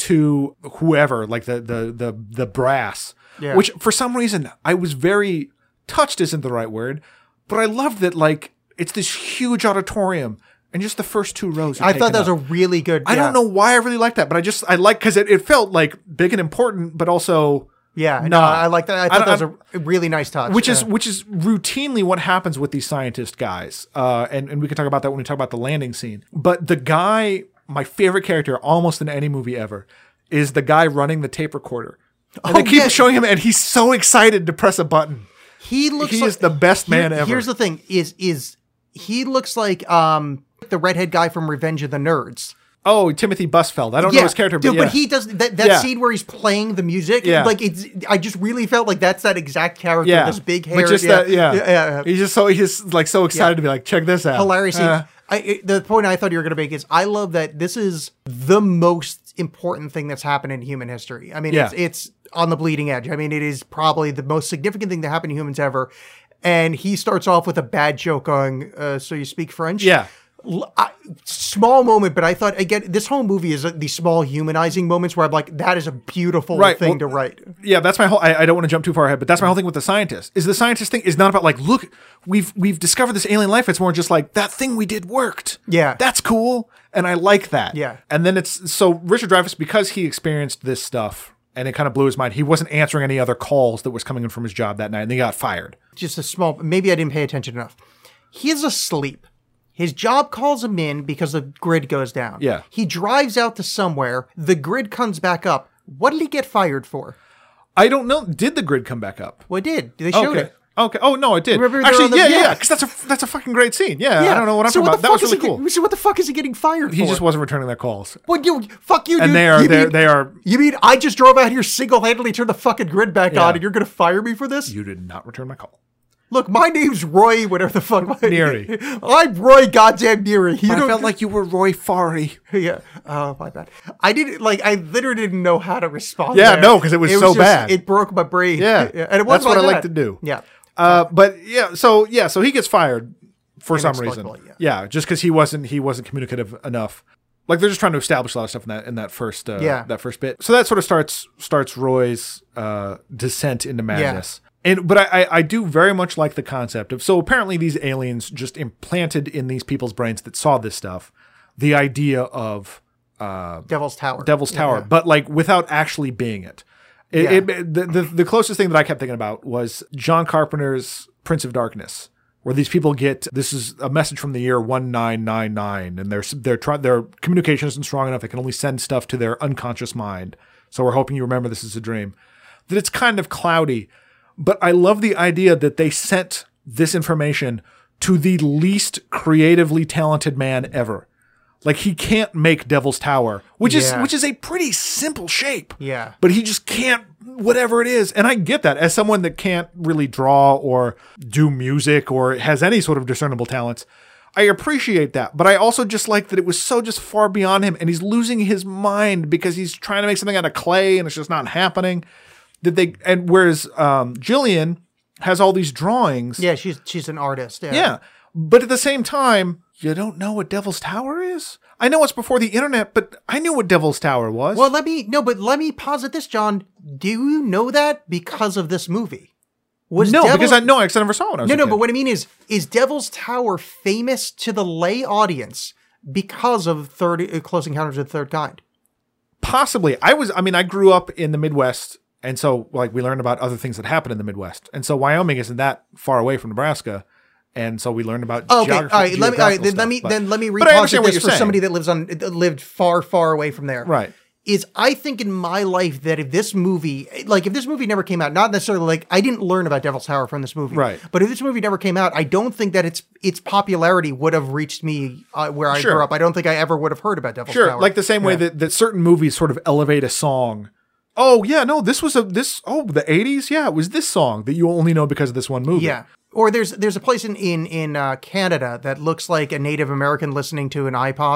to whoever, like the the the, the brass, Yeah. which for some reason I was very touched isn't the right word, but I loved that, like, it's this huge auditorium and just the first two rows are I thought taken that was up. a really good. I yeah. don't know why I really like that, but I just, I like, because it, it felt like big and important, but also... Yeah, no, Nah. I like that. I thought I- that was a really nice touch. Which is yeah. which is routinely what happens with these scientist guys, uh, and and we can talk about that when we talk about the landing scene. But the guy, my favorite character, almost in any movie ever, is the guy running the tape recorder. And Oh, they keep yeah. showing him, and he's so excited to press a button. He looks. He like, is the best man here- ever. Here's the thing: is is he looks like um the redhead guy from Revenge of the Nerds. Oh, Timothy Busfeld. I don't know his character, but dude, yeah. but he does that. That Yeah. scene where he's playing the music. Yeah. like it's. I just really felt like that's that exact character. yeah, This big hair. But just that, yeah. yeah, yeah. He's just so he's like so excited Yeah. to be like, check this out. Hilarious. scene. Uh, I, it- the point I thought you were going to make is I love that this is the most important thing that's happened in human history. I mean, Yeah. it's it's on the bleeding edge. I mean, it is probably the most significant thing to happen to humans ever. And he starts off with a bad joke going, uh, "So you speak French?" Yeah. L- I- small moment, but I thought again, this whole movie is uh, these small humanizing moments where I'm like, that is a beautiful Right, thing well, to write. Yeah, that's my whole. I, I don't want to jump too far ahead, but that's my whole thing with the scientist. Is the scientist thing is not about like, look, we've we've discovered this alien life. It's more just like that thing we did worked. Yeah. that's cool, and I like that. Yeah. and then it's so Richard Dreyfuss, because he experienced this stuff and it kind of blew his mind. He wasn't answering any other calls that was coming in from his job that night, and he got fired. Just a small, maybe I didn't pay attention enough. He's asleep. His job calls him in because the grid goes down. Yeah. He drives out to somewhere. The grid comes back up. What did he get fired for? I don't know. Did the grid come back up? Well, it did. They showed Okay. it. Okay. Oh no, it did. Remember they're Actually, on the- yeah, yeah, yeah. because that's a that's a fucking great scene. Yeah, I don't know what I'm so talking what about. the That fuck was is really he cool. Get, so what the fuck is he getting fired He for? just wasn't returning their calls. What you fuck you, dude. And they are you they mean, they are. You mean I just drove out here single-handedly, turned the fucking grid back Yeah. on, and you're gonna fire me for this? You did not return my call. Look, my name's Roy. Whatever the fuck. My, Neary. I'm Roy. Goddamn Neary. You I don't- felt like you were Roy Farley. Yeah. Oh, my bad. I didn't like. I literally didn't know how to respond. Yeah, there. no, 'cause it was so bad. It broke my brain. Yeah. and it That's wasn't what I my like bad. to do. Yeah. Uh, but yeah, so yeah, so he gets fired for some reason. Inexplicably, Yeah. yeah. just because he wasn't he wasn't communicative enough. Like they're just trying to establish a lot of stuff in that in that first uh, Yeah. that first bit. So that sort of starts starts Roy's uh, descent into madness. And but I, I I do very much like the concept of, so apparently these aliens just implanted in these people's brains that saw this stuff the idea of uh, Devil's Tower. Devil's Tower, Yeah. but like without actually being it. It, Yeah. it the, the the closest thing that I kept thinking about was John Carpenter's Prince of Darkness, where these people get, this is a message from the year one nine nine nine, and their their try, their communication isn't strong enough; they can only send stuff to their unconscious mind. So we're hoping you remember this is a dream. That it's kind of cloudy, but I love the idea that they sent this information to the least creatively talented man ever. Like he can't make Devil's Tower, which is Yeah. which is a pretty simple shape. Yeah. But he just can't, whatever it is. And I get that as someone that can't really draw or do music or has any sort of discernible talents. I appreciate that. But I also just like that it was so just far beyond him, and he's losing his mind because he's trying to make something out of clay and it's just not happening. That they and whereas um Jillian has all these drawings. Yeah, she's she's an artist. Yeah. Yeah. But at the same time, you don't know what Devil's Tower is? I know it's before the internet, but I knew what Devil's Tower was. Well, let me no, but let me posit this, John. Do you know that because of this movie? Was no, Devil- because I know I never saw it when I was No, a no, kid. but what I mean is, is Devil's Tower famous to the lay audience because of third uh, Close Encounters of the Third Kind? Possibly. I was, I mean, I grew up in the Midwest, and so like we learned about other things that happen in the Midwest. And so Wyoming isn't that far away from Nebraska. And so we learned about Okay, all geography, right. Let me, all right. Then geographical let me, stuff, but- then let me but I understand reposit what this you're for saying. somebody that lives on that lived far, far away from there. Right. Is I think in my life that if this movie, like if this movie never came out, not necessarily like I didn't learn about Devil's Tower from this movie, Right. But if this movie never came out, I don't think that its its popularity would have reached me uh, where I Sure. grew up. I don't think I ever would have heard about Devil's Sure, Tower. like the same way Yeah. that, that certain movies sort of elevate a song. Oh, yeah, no, this was a, this, oh, the eighties? Yeah, it was this song that you only know because of this one movie. Yeah. Or there's there's a place in in in uh, Canada that looks like a Native American listening to an iPod.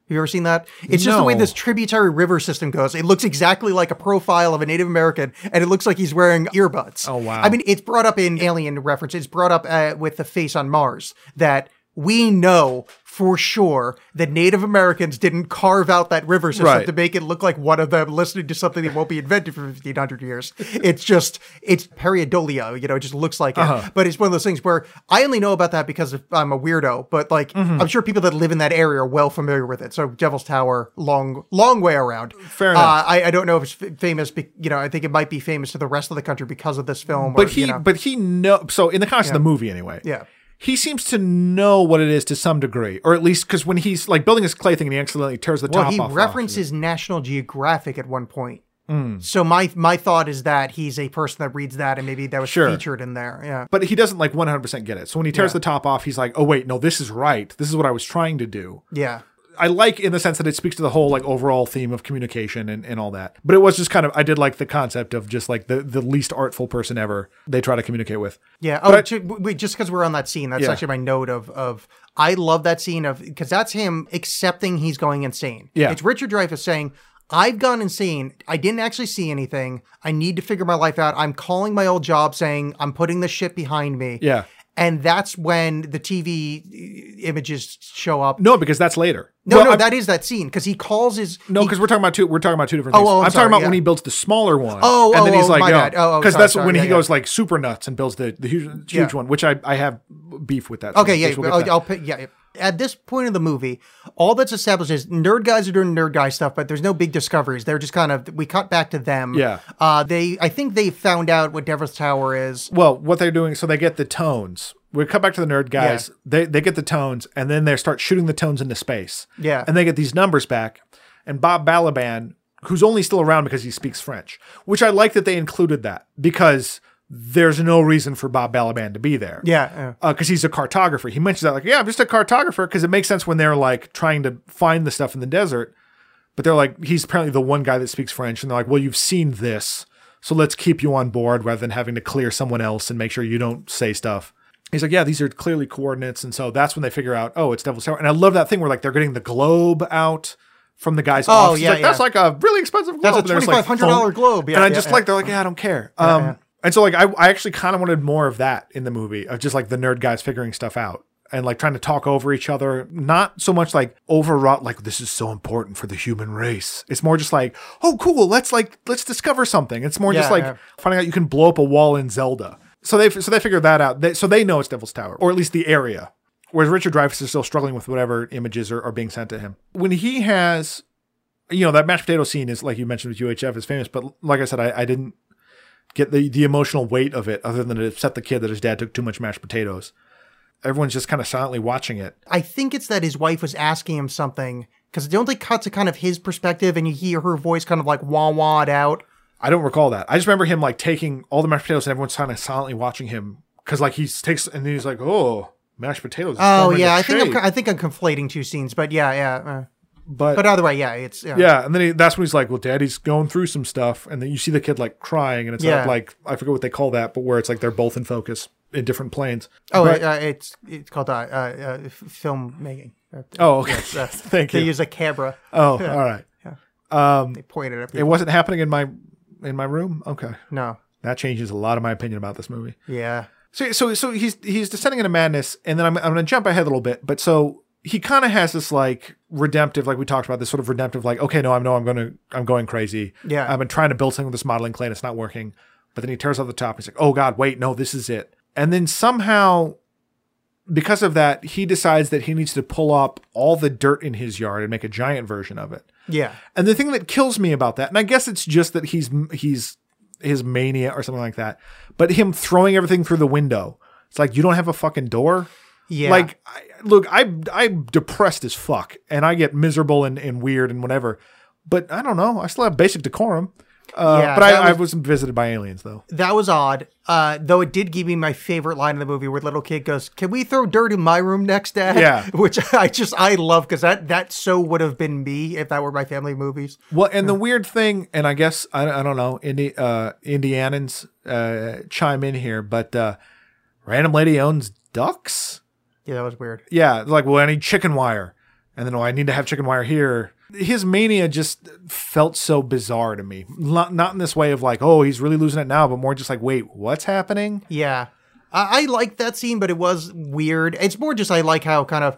Have you ever seen that? It's just the way No. this tributary river system goes. It looks exactly like a profile of a Native American, and it looks like he's wearing earbuds. Oh, wow. I mean, it's brought up in Alien reference. It's brought up uh, with the face on Mars that we know for sure that Native Americans didn't carve out that river system Right. to make it look like one of them listening to something that won't be invented for fifteen hundred years. It's just, it's periodolia, you know, it just looks like it. Uh-huh. But it's one of those things where I only know about that because of, I'm a weirdo, but like, Mm-hmm. I'm sure people that live in that area are well familiar with it. So Devil's Tower, long, long way around. Fair enough. Uh, I, I don't know if it's f- famous, be, you know, I think it might be famous to the rest of the country because of this film. But or, he, you know, but he know. So in the context of the movie, anyway. yeah. He seems to know what it is to some degree, or at least because when he's like building his clay thing and he accidentally tears the Well, top he off. references National Geographic at one point. Mm. So my my thought is that he's a person that reads that, and maybe that was Sure. featured in there. Yeah. But he doesn't like one hundred percent get it. So when he tears Yeah. the top off, he's like, oh, wait, no, this is right. This is what I was trying to do. Yeah. I like in the sense that it speaks to the whole like overall theme of communication and, and all that. But it was just kind of, I did like the concept of just like the, the least artful person ever they try to communicate with. Yeah. Oh, But- ju- wait, just because we're on that scene, that's Yeah. actually my note of of I love that scene of because that's him accepting he's going insane. Yeah. It's Richard Dreyfuss saying, I've gone insane. I didn't actually see anything. I need to figure my life out. I'm calling my old job saying I'm putting this shit behind me. Yeah. And that's when the T V images show up. No, because that's later. No, Well, no, I'm- that is that scene because he calls his No, he- because we're talking about two. We're talking about two different Oh, things. oh, I'm I'm sorry, talking about yeah. when he builds the smaller one. Oh, and then oh, he's oh, like, my bad. Oh, oh, because sorry, that's sorry, when yeah, he yeah. goes like super nuts and builds the the huge, huge Yeah. one, which I I have beef with that. Okay, So yeah, we'll get to I'll, that. I'll pick, yeah. At this point in the movie, all that's established is nerd guys are doing nerd guy stuff, but there's no big discoveries. They're just kind of we cut back to them. Yeah. Uh, they I think they found out what Devil's Tower is. Well, what they're doing, so they get the tones. We cut back to the nerd guys. Yeah. They they get the tones, and then they start shooting the tones into space. Yeah. And they get these numbers back. And Bob Balaban, who's only still around because he speaks French, which I like that they included that because there's no reason for Bob Balaban to be there. Yeah. uh, Because he's a cartographer. He mentions that, like, yeah, I'm just a cartographer, because it makes sense when they're like trying to find the stuff in the desert. But they're like, he's apparently the one guy that speaks French, and they're like, well, you've seen this, so let's keep you on board rather than having to clear someone else and make sure you don't say stuff. He's like, yeah, these are clearly coordinates. And so that's when they figure out, oh, it's Devil's Tower. And I love that thing where like they're getting the globe out from the guy's Oh, office. He's yeah, like, that's yeah. like a really expensive globe. That's a And there's, twenty-five hundred dollars foam. globe. Yeah, and I yeah, just yeah. like, they're like, yeah, I don't care. Um, yeah. And so like, I, I actually kind of wanted more of that in the movie of just like the nerd guys figuring stuff out and like trying to talk over each other. Not so much like overwrought, like this is so important for the human race. It's more just like, oh, cool. Let's like, let's discover something. It's more Yeah, just like yeah. finding out you can blow up a wall in Zelda. So they so they figured that out. They, so they know it's Devil's Tower, or at least the area. Whereas Richard Dreyfuss is still struggling with whatever images are, are being sent to him. When he has, you know, that mashed potato scene is, like you mentioned with U H F, is famous. But like I said, I, I didn't get the, the emotional weight of it other than it upset the kid that his dad took too much mashed potatoes. Everyone's just kind of silently watching it. I think it's that his wife was asking him something because don't they cut to kind of his perspective and you hear her voice kind of like wah wah'd out. I don't recall that. I just remember him like taking all the mashed potatoes and everyone's kind of silently watching him because like he takes and then he's like, oh, mashed potatoes. is Oh forming yeah, a I think I'm, shape. I think I'm conflating two scenes, but yeah, yeah. Uh, but but either way, yeah, it's yeah. yeah, and then he, that's when he's like, well, daddy's going through some stuff. And then you see the kid like crying and it's Yeah. not like, I forget what they call that, but where it's like they're both in focus in different planes. Oh, But- uh, it's it's called uh, uh, uh, f- film making. Uh, oh, okay. yes, uh, Thank they you. use a camera. Oh, all right. Um, They point it at it people. wasn't happening in my in my room. Okay, No. that changes a lot of my opinion about this movie. Yeah. So, so, so he's he's descending into madness, and then I'm I'm going to jump ahead a little bit. But so he kind of has this like redemptive, like we talked about, this sort of redemptive, like, okay, no, I know I'm going to I'm going crazy. Yeah. I've been trying to build something with this modeling clay, and it's not working. But then he tears off the top. He's like, oh God, wait, no, this is it. And then somehow, because of that, he decides that he needs to pull up all the dirt in his yard and make a giant version of it. Yeah. And the thing that kills me about that, and I guess it's just that he's he's his mania or something like that, but him throwing everything through the window. It's like, you don't have a fucking door? Yeah. Like, I, look, I, I'm depressed as fuck, and I get miserable and, and weird and whatever, but I don't know. I still have basic decorum. Uh, Yeah, but I, that I was- wasn't visited by aliens, though. That was odd. Uh, though it did give me my favorite line in the movie where the little kid goes, "Can we throw dirt in my room next, Dad?" Yeah. Which I just, I love because that, that so would have been me if that were my family movies. Well, and the weird thing, and I guess, I, I don't know, Indi- uh, Indianans uh, chime in here, but uh, Random Lady owns ducks? Yeah, that was weird. Yeah, like, well, I need chicken wire. And then, oh, I need to have chicken wire here. His mania just felt so bizarre to me. Not, not in this way of like, oh, he's really losing it now, but more just like, wait, what's happening? Yeah. I, I like that scene, but it was weird. It's more just I like how kind of,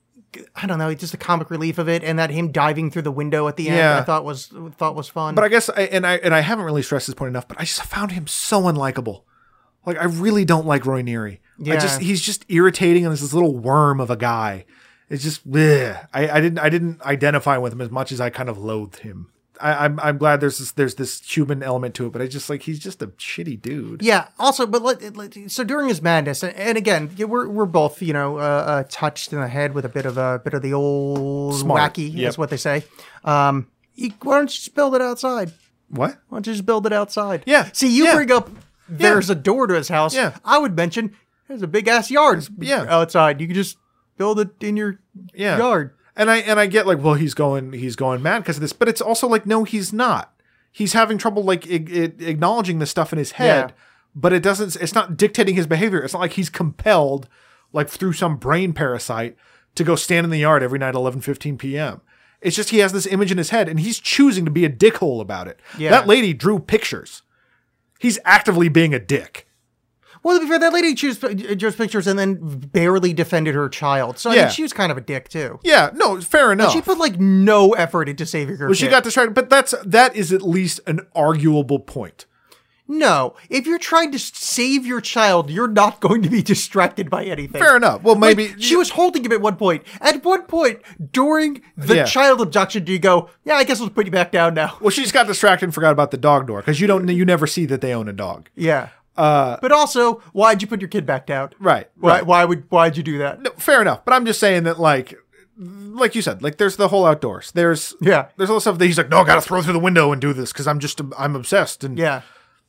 I don't know, just the comic relief of it, and that him diving through the window at the end, Yeah. I thought was thought was fun. But I guess, I, and I and I haven't really stressed this point enough, but I just found him so unlikable. Like, I really don't like Roy Neary. Yeah. I just he's just irritating, and this little worm of a guy. It's just, bleh. I, I didn't I didn't identify with him as much as I kind of loathed him. I, I'm I'm glad there's this there's this human element to it, but I just like he's just a shitty dude. Yeah. Also, but let, let, so during his madness, and, and again, yeah, we're we're both you know uh, uh, touched in the head with a bit of a bit of the old Smart. wacky, Yep. is what they say. Um, you, why don't you just build it outside? What? Why don't you just build it outside? Yeah. See, you Yeah. bring up there's a door to his house. Yeah. I would mention there's a big ass yard. Yeah. Outside, you can just build it in your Yeah. yard. And I and I get like, well, he's going he's going mad because of this, but it's also like, no, he's not. He's having trouble like ig- ig- acknowledging this stuff in his head, Yeah. but it doesn't. It's not dictating his behavior. It's not like he's compelled, like through some brain parasite, to go stand in the yard every night at eleven fifteen p.m. It's just he has this image in his head, and he's choosing to be a dickhole about it. Yeah. That lady drew pictures. He's actively being a dick. Well, to be fair, that lady chose, chose pictures and then barely defended her child. So I Yeah. mean, she was kind of a dick too. Yeah, no, fair enough. She put like no effort into saving her. well, she kid. got distracted, but that's that is at least an arguable point. No, if you're trying to s- save your child, you're not going to be distracted by anything. Fair enough. Well, Like, maybe she was holding him at one point. At one point during the Yeah. child abduction, do you go, yeah, I guess we'll put you back down now. Well, she just got distracted and forgot about the dog door because you don't you never see that they own a dog. Yeah. Uh, But also, why'd you put your kid back down? right. Why, Right. why would why'd you do that? No, fair enough. But I'm just saying that, like, like you said, like there's the whole outdoors. There's Yeah. There's all the stuff that he's like, no, I gotta throw through the window and do this because I'm just I'm obsessed and Yeah.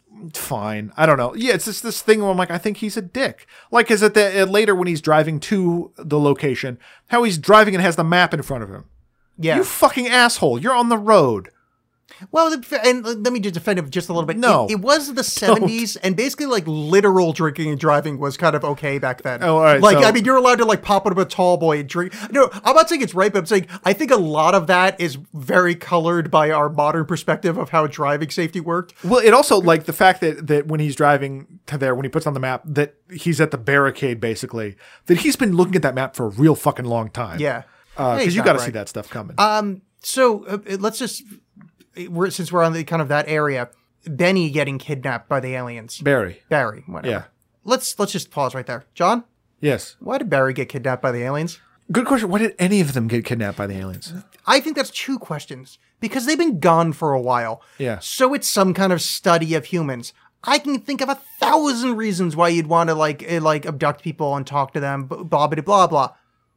fine. I don't know. Yeah, it's just this thing where I'm like, I think he's a dick. Like, is it that uh, later when he's driving to the location, how he's driving and has the map in front of him? Yeah. You fucking asshole! You're on the road. Well, the- and let me just defend him just a little bit. No. It, it was the seventies, and basically, like, literal drinking and driving was kind of okay back then. Oh, all right, Like, so- I mean, you're allowed to, like, pop up a tall boy and drink. No, I'm not saying it's right, but I'm saying I think a lot of that is very colored by our modern perspective of how driving safety worked. Well, it also, like, the fact that, that when he's driving to there, when he puts on the map, that he's at the barricade, basically, that he's been looking at that map for a real fucking long time. Yeah. Because Hey, you not got to right. see that stuff coming. Um. So uh, let's just, we're, since we're on the kind of that area, Benny getting kidnapped by the aliens. Barry. Barry, whatever. Yeah. Let's let's just pause right there. John, Yes. why did Barry get kidnapped by the aliens? Good question. Why did any of them get kidnapped by the aliens? I think that's two questions because they've been gone for a while. Yeah. So it's some kind of study of humans. I can think of a thousand reasons why you'd want to like eh, like abduct people and talk to them, b- blah blah blah blah.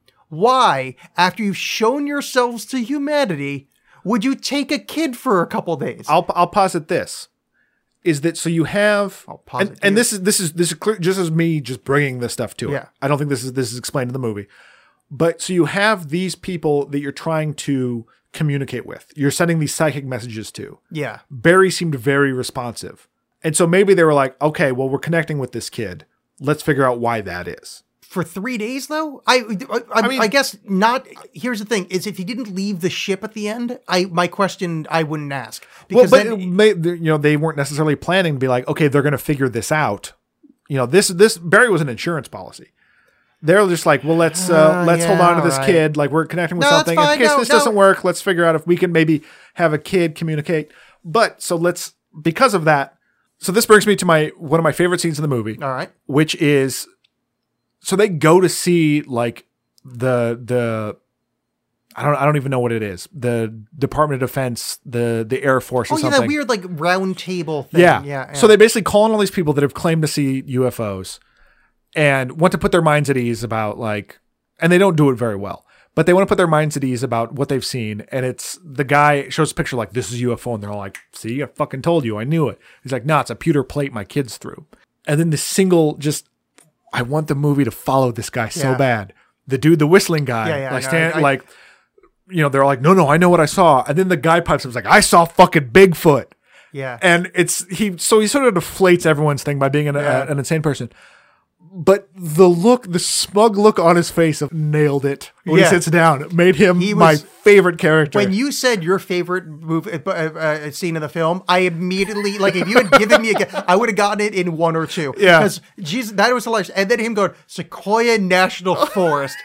Why, after you've shown yourselves to humanity, would you take a kid for a couple days? I'll I'll posit this. Is that so? You have I'll posit and, and you. this is this is this is clear, just as me just bringing this stuff to Yeah. it. I don't think this is this is explained in the movie, but so you have these people that you're trying to communicate with. You're sending these psychic messages to. Yeah. Barry seemed very responsive, and so maybe they were like, okay, well, we're connecting with this kid. Let's figure out why that is. For three days, though, I, I, I, mean- I guess not. Here's the thing: is if he didn't leave the ship at the end, I my question I wouldn't ask Well, because but then, it may, you know, they weren't necessarily planning to be like, okay, they're going to figure this out. You know, this this Barry was an insurance policy. They're just like, well, let's uh, Uh, let's hold yeah, on to this right. kid. Like we're connecting with No, that's something. fine. In case No, this no. doesn't work, let's figure out if we can maybe have a kid communicate. But so let's because of that. So this brings me to my one of my favorite scenes in the movie, all right, which is so they go to see like the the I don't I don't even know what it is. The Department of Defense, the the Air Force or oh yeah, something. that weird like round table thing. Yeah. yeah, yeah. So they basically call on all these people that have claimed to see U F Os and want to put their minds at ease about like, and they don't do it very well, but they want to put their minds at ease about what they've seen. And it's the guy shows a picture like, this is a U F O. And they're all like, see, I fucking told you. I knew it. He's like, no, it's a pewter plate my kid's through. And then the single just, I want the movie to follow this guy so Yeah. bad. The dude, the whistling guy, Yeah, yeah, like, no, stand, I- I- like, you know, they're like, no, no, I know what I saw. And then the guy pipes up, he's like, I saw fucking Bigfoot. yeah. And it's he, so he sort of deflates everyone's thing by being an, Yeah. a, an insane person. But the look, the smug look on his face of nailed it when Yeah. he sits down made him He my was- favorite character. When you said your favorite move uh, uh, scene in the film, I immediately like if you had given me a, gu- I would have gotten it in one or two. Yeah. because Jesus, that was hilarious. And then him going Sequoia National Forest,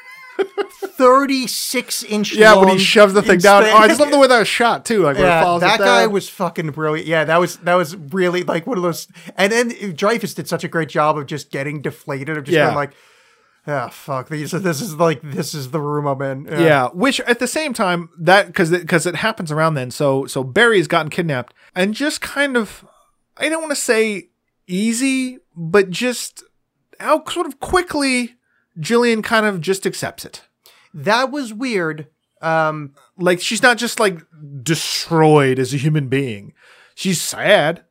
thirty-six inch. yeah, when he long shoves the thing in down. span- Oh, I just love the way that was shot too. Like when it Yeah, falls that it guy down. was fucking brilliant. Yeah, that was that was really like one of those. And then Dreyfus did such a great job of just getting deflated, of just Yeah. going like, ah, fuck. These, this is like this is the room I'm in. Yeah, which at the same time that because because it, it happens around then. So so Barry's gotten kidnapped and just kind of I don't want to say easy, but just how sort of quickly Jillian kind of just accepts it. That was weird. Um, Like she's not just like destroyed as a human being. She's sad,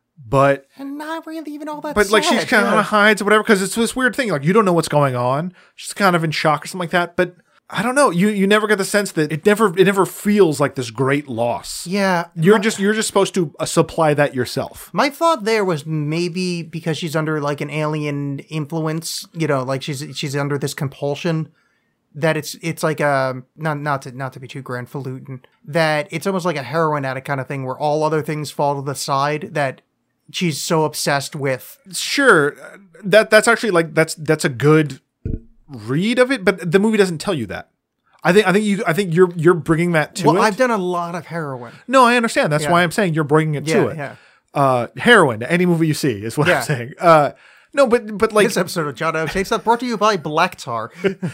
but and not really even all that. but like she's sad, kind yeah. of hides or whatever because it's this weird thing. Like you don't know what's going on. She's kind of in shock or something like that. But I don't know. You you never get the sense that it never it never feels like this great loss. Yeah, You're my, just you're just supposed to uh, supply that yourself. my thought there was maybe because she's under like an alien influence. You know, like she's she's under this compulsion. That it's it's like a not not to not to be too grandfalutin, that it's almost like a heroin addict kind of thing where all other things fall to the side, that she's so obsessed with. Sure, that that's actually like that's that's a good read of it, but the movie doesn't tell you that. I think I think you I think you're you're bringing that to Well, it. I've done a lot of heroin. no, I understand. That's Yeah. why I'm saying you're bringing it Yeah, to it. yeah. Uh, heroin, any movie you see is what Yeah. I'm saying. Uh, no, but but like This episode of John O. Takes Up brought to you by Black Tar.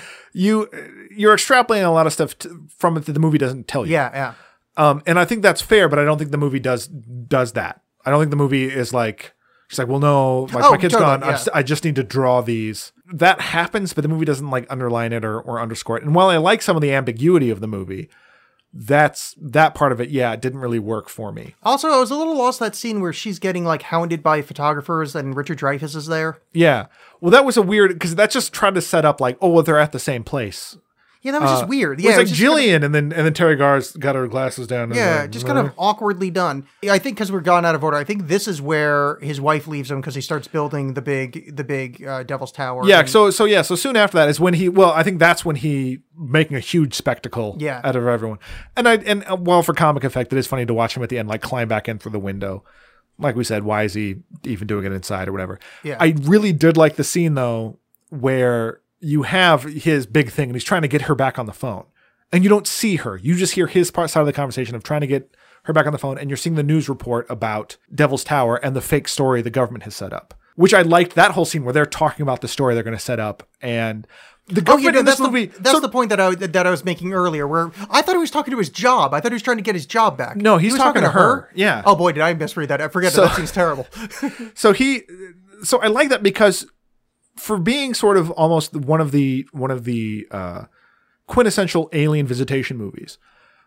you you're extrapolating a lot of stuff t- from it that the movie doesn't tell you. Yeah, yeah. Um, and I think that's fair, but I don't think the movie does does that. I don't think the movie is like she's like, well, no, like Oh, my kid's totally, gone. I'm yeah. st- I just need to draw these. That happens, but the movie doesn't like underline it or, or underscore it. And while I like some of the ambiguity of the movie, that's that part of it. Yeah, it didn't really work for me. Also, I was a little lost that scene where she's getting like hounded by photographers and Richard Dreyfuss is there. Yeah, well, that was a weird because that's just trying to set up like, oh, well, they're at the same place. Yeah, that was just Uh, weird. It Yeah, was it like was just kind of- Jillian, and then and then Terry Garr's got her glasses down. And Yeah, like, just kind of awkwardly done. Yeah, I think because we're gone out of order. I think this is where his wife leaves him because he starts building the big, the big uh, Devil's Tower. Yeah, and- so so yeah, so soon after that is when he. Well, I think that's when he making a huge spectacle. Yeah. out of everyone. And I and uh, well, for comic effect, it is funny to watch him at the end like climb back in through the window. Like we said, why is he even doing it inside or whatever? Yeah. I really did like the scene though, where you have his big thing and he's trying to get her back on the phone, and you don't see her. You just hear his part side of the conversation of trying to get her back on the phone, and you're seeing the news report about Devil's Tower and the fake story the government has set up. Which I liked that whole scene where they're talking about the story they're going to set up, and the Oh, government yeah, no, in this that's, the, movie. that's so- the point that I that I was making earlier. Where I thought he was talking to his job. I thought he was trying to get his job back. No, he's He was talking to her. Yeah. Oh boy, did I misread that? I forget So- that. That seems terrible. So he, so I like that because for being sort of almost one of the one of the uh, quintessential alien visitation movies,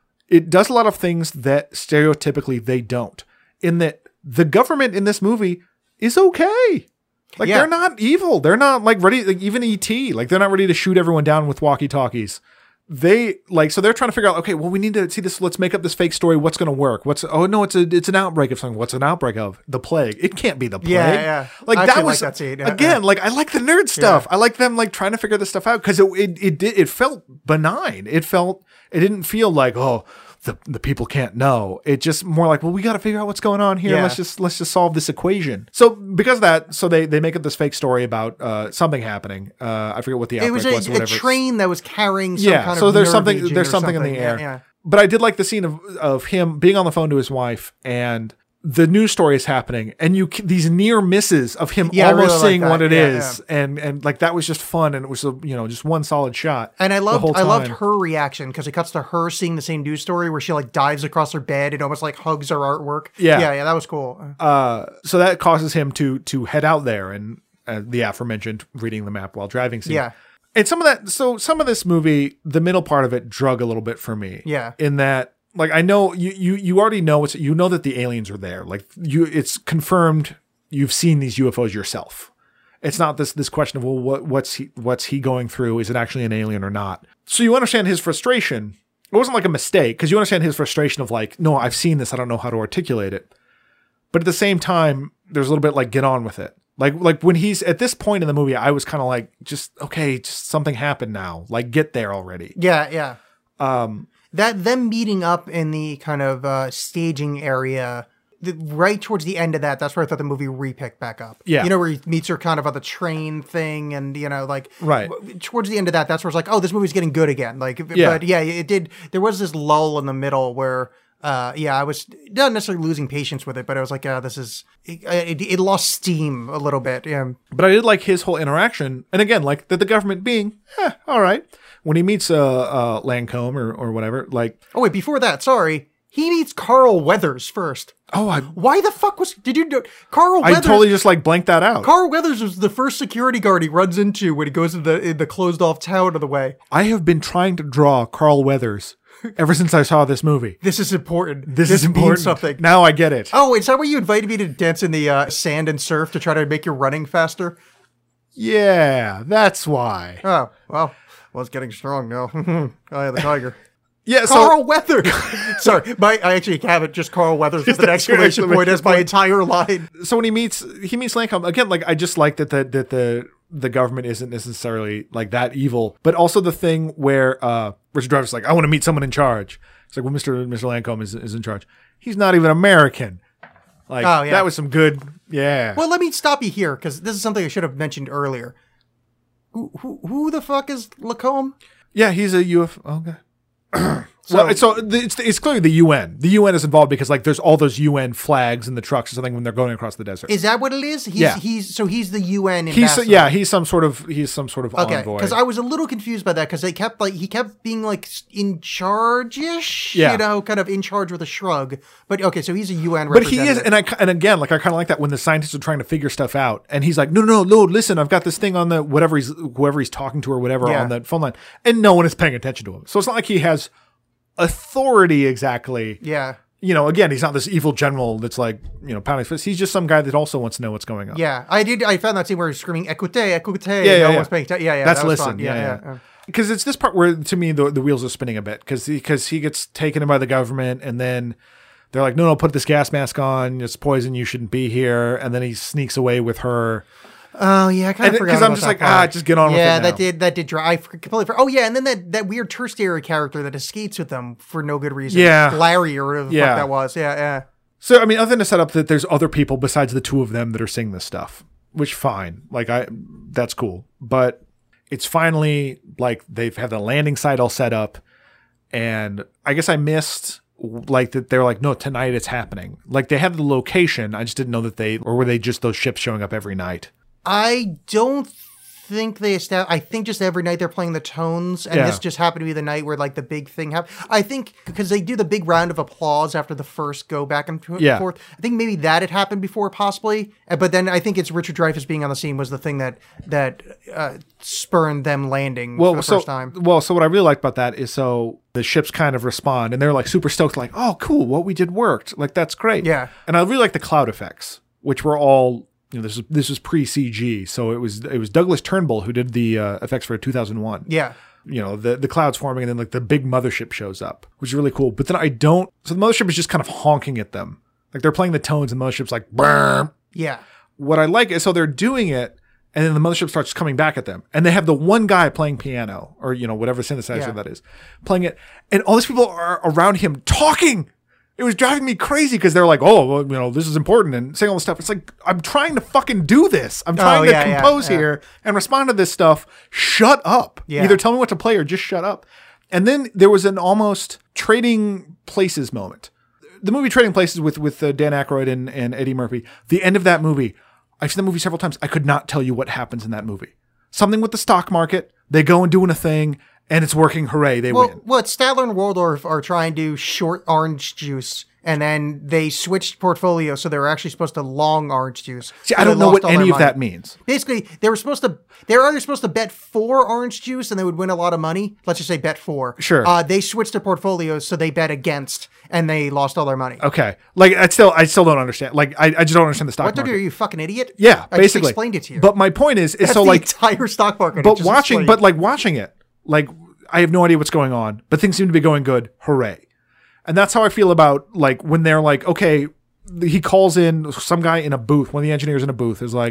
it does a lot of things that stereotypically they don't. In that the government in this movie is okay. Like Yeah. they're not evil. They're not like ready. Like even E T. Like they're not ready to shoot everyone down with walkie talkies. They like so they're trying to figure out. Okay, well we need to see this. Let's make up this fake story. What's going to work? What's oh no, it's a it's an outbreak of something. What's an outbreak of? The plague. It can't be the plague. Yeah, yeah. Like I that actually was like that scene. Yeah, again. yeah. Like I like the nerd stuff. I like them like trying to figure this stuff out because it it it did it felt benign. It felt it didn't feel like oh. The, the people can't know. It just more like, well, we got to figure out what's going on here. Yeah. Let's just let's just solve this equation. So because of that, so they they make up this fake story about uh, something happening. Uh, I forget what the It outbreak was was. a, or a whatever. train that was carrying some Yeah. kind So of there's nerve something agent there's or something, in the Yeah, air. yeah. But I did like the scene of of him being on the phone to his wife and the news story is happening and you c- these near misses of him Yeah, I really almost like seeing that. what it Yeah, is, and and like that was just fun and it was a, you know just one solid shot. And I the loved whole I loved time. her reaction because it cuts to her seeing the same news story where she like dives across her bed and almost like hugs her artwork. Yeah. yeah, yeah, that was cool. Uh, so that causes him to to head out there and uh, the aforementioned reading the map while driving scene. Yeah. And some of that, so some of this movie, the middle part of it drug a little bit for me. Yeah. In that, like, I know you, you, you already know it's, you know that the aliens are there. Like you, it's confirmed you've seen these U F Os yourself. It's not this, this question of, well, what, what's he, what's he going through? Is it actually an alien or not? So you understand his frustration. It wasn't like a mistake because you understand his frustration of like, no, I've seen this. I don't know how to articulate it. But at the same time, there's a little bit like, get on with it. Like, like when he's at this point in the movie, I was kind of like, just, okay, just something happened now. Like, get there already. Yeah, yeah. Um, that them meeting up in the kind of uh, staging area, the, right towards the end of that, that's where I thought the movie re-picked back up. Yeah. You know, where he meets her kind of on the train thing, and, you know, like, Right. w- towards the end of that, that's where it's like, oh, this movie's getting good again. Like, Yeah. but yeah, it did, there was this lull in the middle where, uh, yeah, I was not necessarily losing patience with it, but I was like, yeah, this is, it, it, it lost steam a little bit. Yeah. But I did like his whole interaction. And again, like that the government being, eh, all right. When he meets uh, uh, Lancome or, or whatever, like, Oh, wait, before that, sorry. He meets Carl Weathers first. oh, I, Why the fuck was, did you do, Carl I Weathers? totally just like blanked that out. Carl Weathers was the first security guard he runs into when he goes in the in the closed off town of the way. I have been trying to draw Carl Weathers ever since I saw this movie. This is important. This, is important. means something. Now I get it. Oh, is that why you invited me to dance in the uh, sand and surf to try to make your running faster? Yeah, that's why. Oh, well, well, it's getting strong now. Eye of the tiger. Yeah, so Carl Weathers. Sorry, my I actually have it just Carl Weathers with an That's your exclamation point exclamation as my point. entire line. so when he meets he meets Lancome again, like I just like that the that the the government isn't necessarily like that evil, but also the thing where uh Richard Dreyfuss is like, I want to meet someone in charge. It's like, well, Mister Mister Lancome is is in charge. He's not even American. Like Oh, yeah. that was some good, yeah. Well, let me stop you here because this is something I should have mentioned earlier. Who who, who the fuck is Lacombe? Yeah, he's a U F O. Okay. So, Well, so the, it's it's clearly the U N. The U N is involved because like there's all those U N flags in the trucks or something when they're going across the desert. is that what it is? He's, Yeah. He's so he's the U N He's ambassador. yeah, he's some sort of he's some sort of Okay, envoy. because I was a little confused by that because they kept like he kept being like in charge-ish, Yeah. you know, kind of in charge with a shrug. But okay, so he's a U N But he representative. is, and I and again, like I kind of like that when the scientists are trying to figure stuff out, and he's like, no, no, no, no, listen, I've got this thing on the whatever he's whoever he's talking to or whatever Yeah. on the phone line, and no one is paying attention to him. So it's not like he has authority exactly. yeah, You know, again, he's not this evil general that's like, you know, pounding his fist. He's just some guy that also wants to know what's going on. yeah. I did. I found that scene where he's screaming "Écoutez, écoutez." yeah, no yeah. one's paying attention. Yeah, yeah. That's that was listen. fun. Yeah, yeah. yeah. Because it's this part where, to me, the, the wheels are spinning a bit. Because because he, he gets taken in by the government, and then they're like, no, no, put this gas mask on. It's poison. You shouldn't be here. And then he sneaks away with her. Oh yeah, I kind And of it- forgot 'cause I'm about just that like, part. ah, just get on with yeah, it that now. did that did dry. I for- completely. For, oh yeah, and then that that weird tertiary character that escapes with them for no good reason. Yeah. Larry or whatever the Yeah. fuck that was. Yeah, yeah. So, I mean, other than to set up that there's other people besides the two of them that are seeing this stuff, which fine. Like, I, that's cool. But it's finally like they've had the landing site all set up. And I guess I missed like that. They're like, no, tonight it's happening. Like they have the location. I just didn't know that they, or were they just those ships showing up every night? I don't think they established. I think just every night they're playing the tones, and Yeah. this just happened to be the night where like the big thing happened. I think because they do the big round of applause after the first go back and th- Yeah. forth. I think maybe that had happened before, possibly. Uh, But then I think it's Richard Dreyfuss being on the scene was the thing that that uh, spurned them landing Well, for the so first time. well, so what I really liked about that is so the ships kind of respond and they're like super stoked, like, oh, cool, what we did worked, like that's great. Yeah. And I really like the cloud effects, which were all, you know, this is this was pre C G, so it was it was Douglas Turnbull who did the uh, effects for two thousand one. Yeah. You know, the the clouds forming and then like the big mothership shows up, which is really cool. But then I don't. So the mothership is just kind of honking at them, like they're playing the tones, and the mothership's like, brrr. Yeah. What I like is so they're doing it, and then the mothership starts coming back at them, and they have the one guy playing piano or you know whatever synthesizer Yeah. that is, playing it, and all these people are around him talking. It was driving me crazy because they're like, oh, well, you know, this is important and saying all this stuff. It's like, I'm trying to fucking do this. I'm trying Oh, to yeah, yeah, compose yeah. here and respond to this stuff. Shut up. Yeah. Either tell me what to play or just shut up. And then there was an almost trading places moment. The movie Trading Places with with uh, Dan Aykroyd and, and Eddie Murphy. The end of that movie, I've seen the movie several times. I could not tell you what happens in that movie. Something with the stock market. They go and doing a thing, and it's working. Hooray! They Well, win. well, Statler and Waldorf are trying to short orange juice, and then they switched portfolio, so they were actually supposed to long orange juice. See, So I they don't know lost what all their any of money. that means. Basically, they were supposed to. They were either supposed to bet four orange juice, and they would win a lot of money. Let's just say bet four. Sure. Uh, they switched their portfolios, so they bet against, and they lost all their money. Okay, like I still, I still don't understand. Like I, I just don't understand the stock What to do? Are market. you a fucking idiot? Yeah, I basically. just explained it to you. But my point is, is That's so the like, entire stock market. but It just watching, explained. but like watching it, like I have no idea what's going on, but things seem to be going good. Hooray! And that's how I feel about like when they're like, okay, he calls in some guy in a booth. One of the engineers in a booth is like,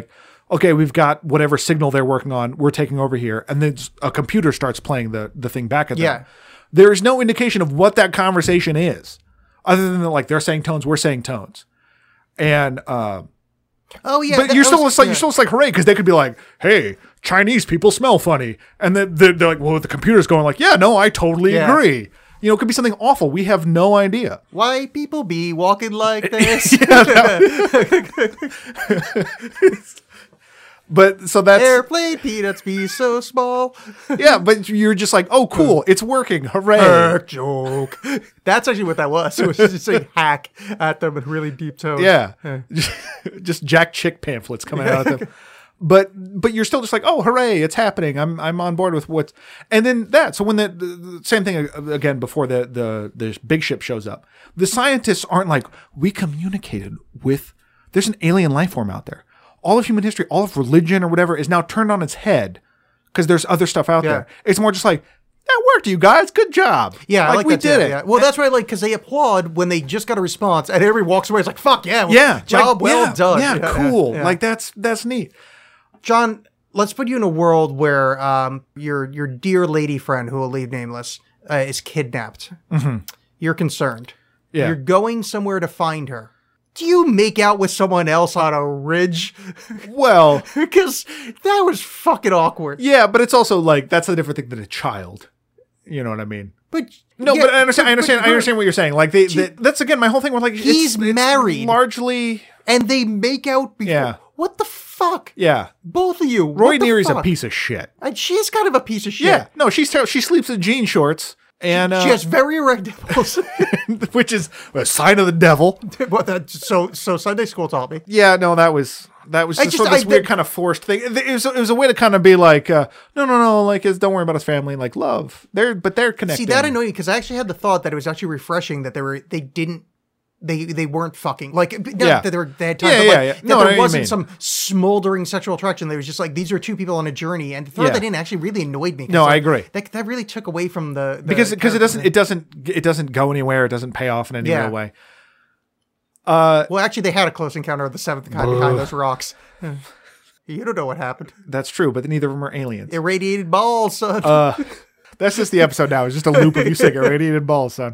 okay, we've got whatever signal they're working on, we're taking over here, and then a computer starts playing the, the thing back at them. Yeah. There's no indication of what that conversation is, other than like they're saying tones, we're saying tones. And uh Oh yeah, but that- you're I still was- it's like yeah. you're still it's like hooray, because they could be like, hey, Chinese people smell funny. And then they're, they're like, well, the computer's going like, yeah, no, I totally Yeah. agree. You know, it could be something awful. We have no idea. Why people be walking like this? But so that's Airplane peanuts be so small. yeah, but you're just like, oh, cool, it's working, hooray. Hack joke. That's actually what that was. It was just saying hack at them in really deep tone. Yeah, just Jack Chick pamphlets coming out of them. But but you're still just like, oh, hooray, it's happening. I'm I'm on board with what's, and then that. So when the, the, the same thing again before the the the big ship shows up, the scientists aren't like, we communicated with. There's an alien life form out there. All of human history, all of religion or whatever is now turned on its head because there's other stuff out Yeah. there. It's more just like, that worked, you guys. Good job. Yeah, I like we that did too, it. Yeah. Well, that's right. Like, because they applaud when they just got a response, and everybody walks away. It's like, "Fuck yeah, well, Yeah, job like, well yeah, done." Yeah, Yeah, cool. yeah. Like that's that's neat. John, let's put you in a world where um, your your dear lady friend, who will leave nameless, uh, is kidnapped. Mm-hmm. You're concerned. Yeah. You're going somewhere to find her. Do you make out with someone else on a ridge? Well, Because that was fucking awkward. yeah, but it's also like that's a different thing than a child. You know what I mean? But No, yeah, but I understand. I but- understand. but- I understand what you're saying. Like they, they that's again my whole thing. Where like He's it's, it's married. largely. And they make out before. Yeah. What the fuck? Yeah, Both of you. Roy what the Neary's a fuck? piece of shit. And she's kind of a piece of shit. Yeah, no, she's ter- she sleeps in jean shorts and uh, She has very erect nipples. which is a sign of the devil. Well, that, so, so Sunday school taught me. Yeah, no, that was that was I just, just- sort of this I- weird that- kind of forced thing. It was, it was a way to kind of be like, uh, no, no, no, like, it's, don't worry about his family, like love. They're but they're connected. See, that annoyed me because I actually had the thought that it was actually refreshing that they were they didn't they they weren't fucking like not Yeah. that they were they had time, Yeah, but yeah, like, yeah. that No, I know what there you wasn't mean. some smoldering sexual attraction. There was just like these are two people on a journey, and to throw Yeah. that in actually really annoyed me. 'cause, No, I like, agree. That that really took away from the, the because because it character doesn't thing. it doesn't it doesn't go anywhere. It doesn't pay off in any Yeah. real way. Uh, Well, actually, they had a close encounter of the seventh kind behind those rocks. You don't know what happened. that's true, but neither of them are aliens. Irradiated balls, son. Uh, that's just the episode now. It's just a loop of you saying irradiated balls, son.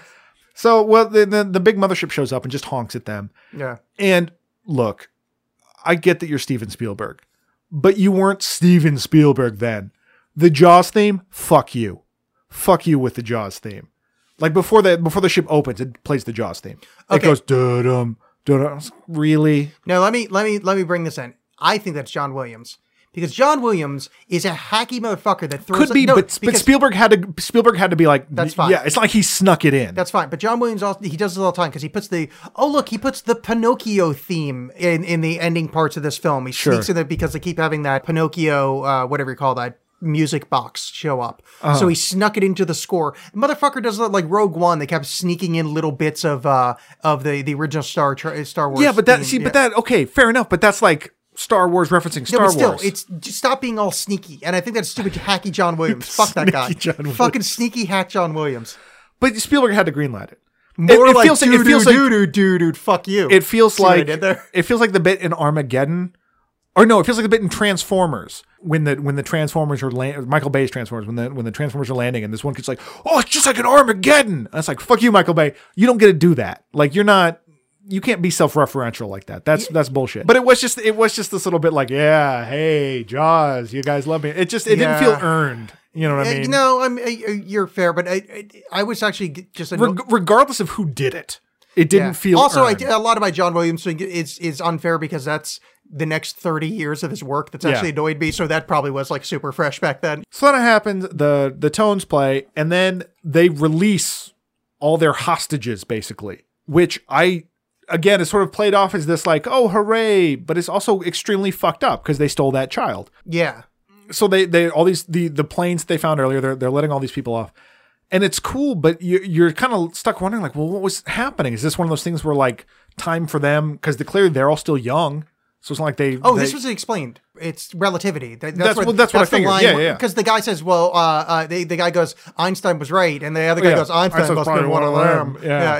So, well, the, the the big mothership shows up and just honks at them. yeah. And look, I get that you're Steven Spielberg, but you weren't Steven Spielberg then. The Jaws theme, fuck you, fuck you with the Jaws theme. Like before the before the ship opens, it plays the Jaws theme. It Okay. goes da-dum, da-dum. Really? Now let me let me let me bring this in. I think that's John Williams because John Williams is a hacky motherfucker that throws. Could be, no, but but because- Spielberg had to Spielberg had to be like, That's fine. Yeah, it's like he snuck it in. That's fine, but John Williams also he does this all the time because he puts the oh look he puts the Pinocchio theme in in the ending parts of this film. He Sure. sneaks in there because they keep having that Pinocchio uh, whatever you call that music box show up. Uh-huh. So he snuck it into the score. Motherfucker does it like Rogue One. They kept sneaking in little bits of uh of the the original Star Tra- Star Wars. yeah, but that theme. see, Yeah. but that okay, fair enough. But that's like Star Wars referencing No, Star but still, Wars. it's just stop being all sneaky. And I think that's stupid hacky John Williams. Fuck that guy. Sneaky John Williams. Fucking sneaky hack John Williams. but Spielberg had to greenlight it. More it, it like feels like it doo feels doo like doo doo doo doo. Fuck you. it feels See what I like did there? it feels like the bit in Armageddon, or no, it feels like the bit in Transformers when the when the Transformers are land, Michael Bay's Transformers when the when the Transformers are landing and this one kid's like, oh, it's just like an Armageddon. And it's like, fuck you, Michael Bay. You don't get to do that. Like you're not. You can't be self-referential like that. That's that's bullshit. But it was just it was just this little bit like, yeah, hey, Jaws, you guys love me. It just it Yeah. didn't feel earned. You know what I Uh, mean? no, I'm. Uh, you're fair, but I, I, I was actually g- just anno- Reg- regardless of who did it, it didn't yeah. feel Also, I, earned. a lot of my John Williams thing is is unfair because that's the next thirty years of his work that's Yeah. actually annoyed me. So that probably was like super fresh back then. So then it happens, the the tones play, and then they release all their hostages, basically, which I, again, is sort of played off as this like, oh, hooray, but it's also extremely fucked up because they stole that child. Yeah. So they, they all these, the, the planes they found earlier, they're, they're letting all these people off. And it's cool, but you, you're kind of stuck wondering like, well, what was happening? Is this one of those things where like time for them, because clearly they're all still young. So it's not like they. Oh, they, this was explained. It's relativity. That- That's where- what- that's what I the figured. line Yeah, where- yeah. Because the guy says, "Well, uh, uh, the the guy goes, Einstein was right," and the other guy Yeah. goes, "Einstein Einstein's must have been probably one of them." Yeah. Yeah, yeah.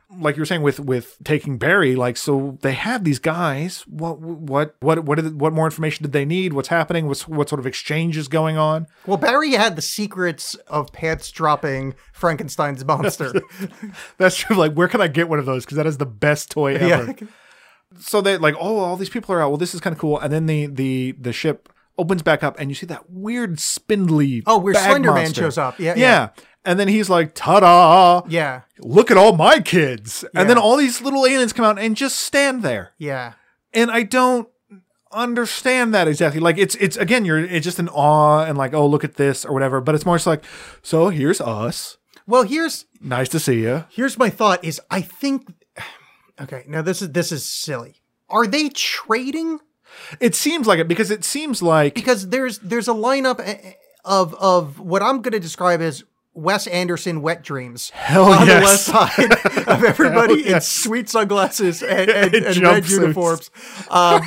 like you were saying with with taking Barry, like, so they had these guys. What what what what did, what more information did they need? What's happening? What's what sort of exchange is going on? Well, Barry had the secrets of pants dropping Frankenstein's monster. That's true. Like, where can I get one of those? Because that is the best toy ever. Yeah. So they like, oh, all these people are out. Well, this is kind of cool. And then the the the ship opens back up, and you see that weird spindly. Oh, where bag Slender Man monster. shows up. Yeah, yeah. yeah. And then he's like, ta-da! Yeah. Look at all my kids. Yeah. And then all these little aliens come out and just stand there. Yeah. And I don't understand that exactly. Like, it's, it's again, you're it's just an awe and like, oh, look at this or whatever. But it's more just like, so here's us. Well, here's Nice to see you. here's my thought is I think, okay, now this is, this is silly. Are they trading? It seems like it because it seems like. Because there's, there's a lineup of, of what I'm going to describe as Wes Anderson wet dreams. Hell on yes. the left side of everybody Hell yes. in sweet sunglasses and, and, And and red jumpsuits. uniforms, um,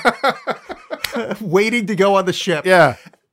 waiting to go on the ship. Yeah.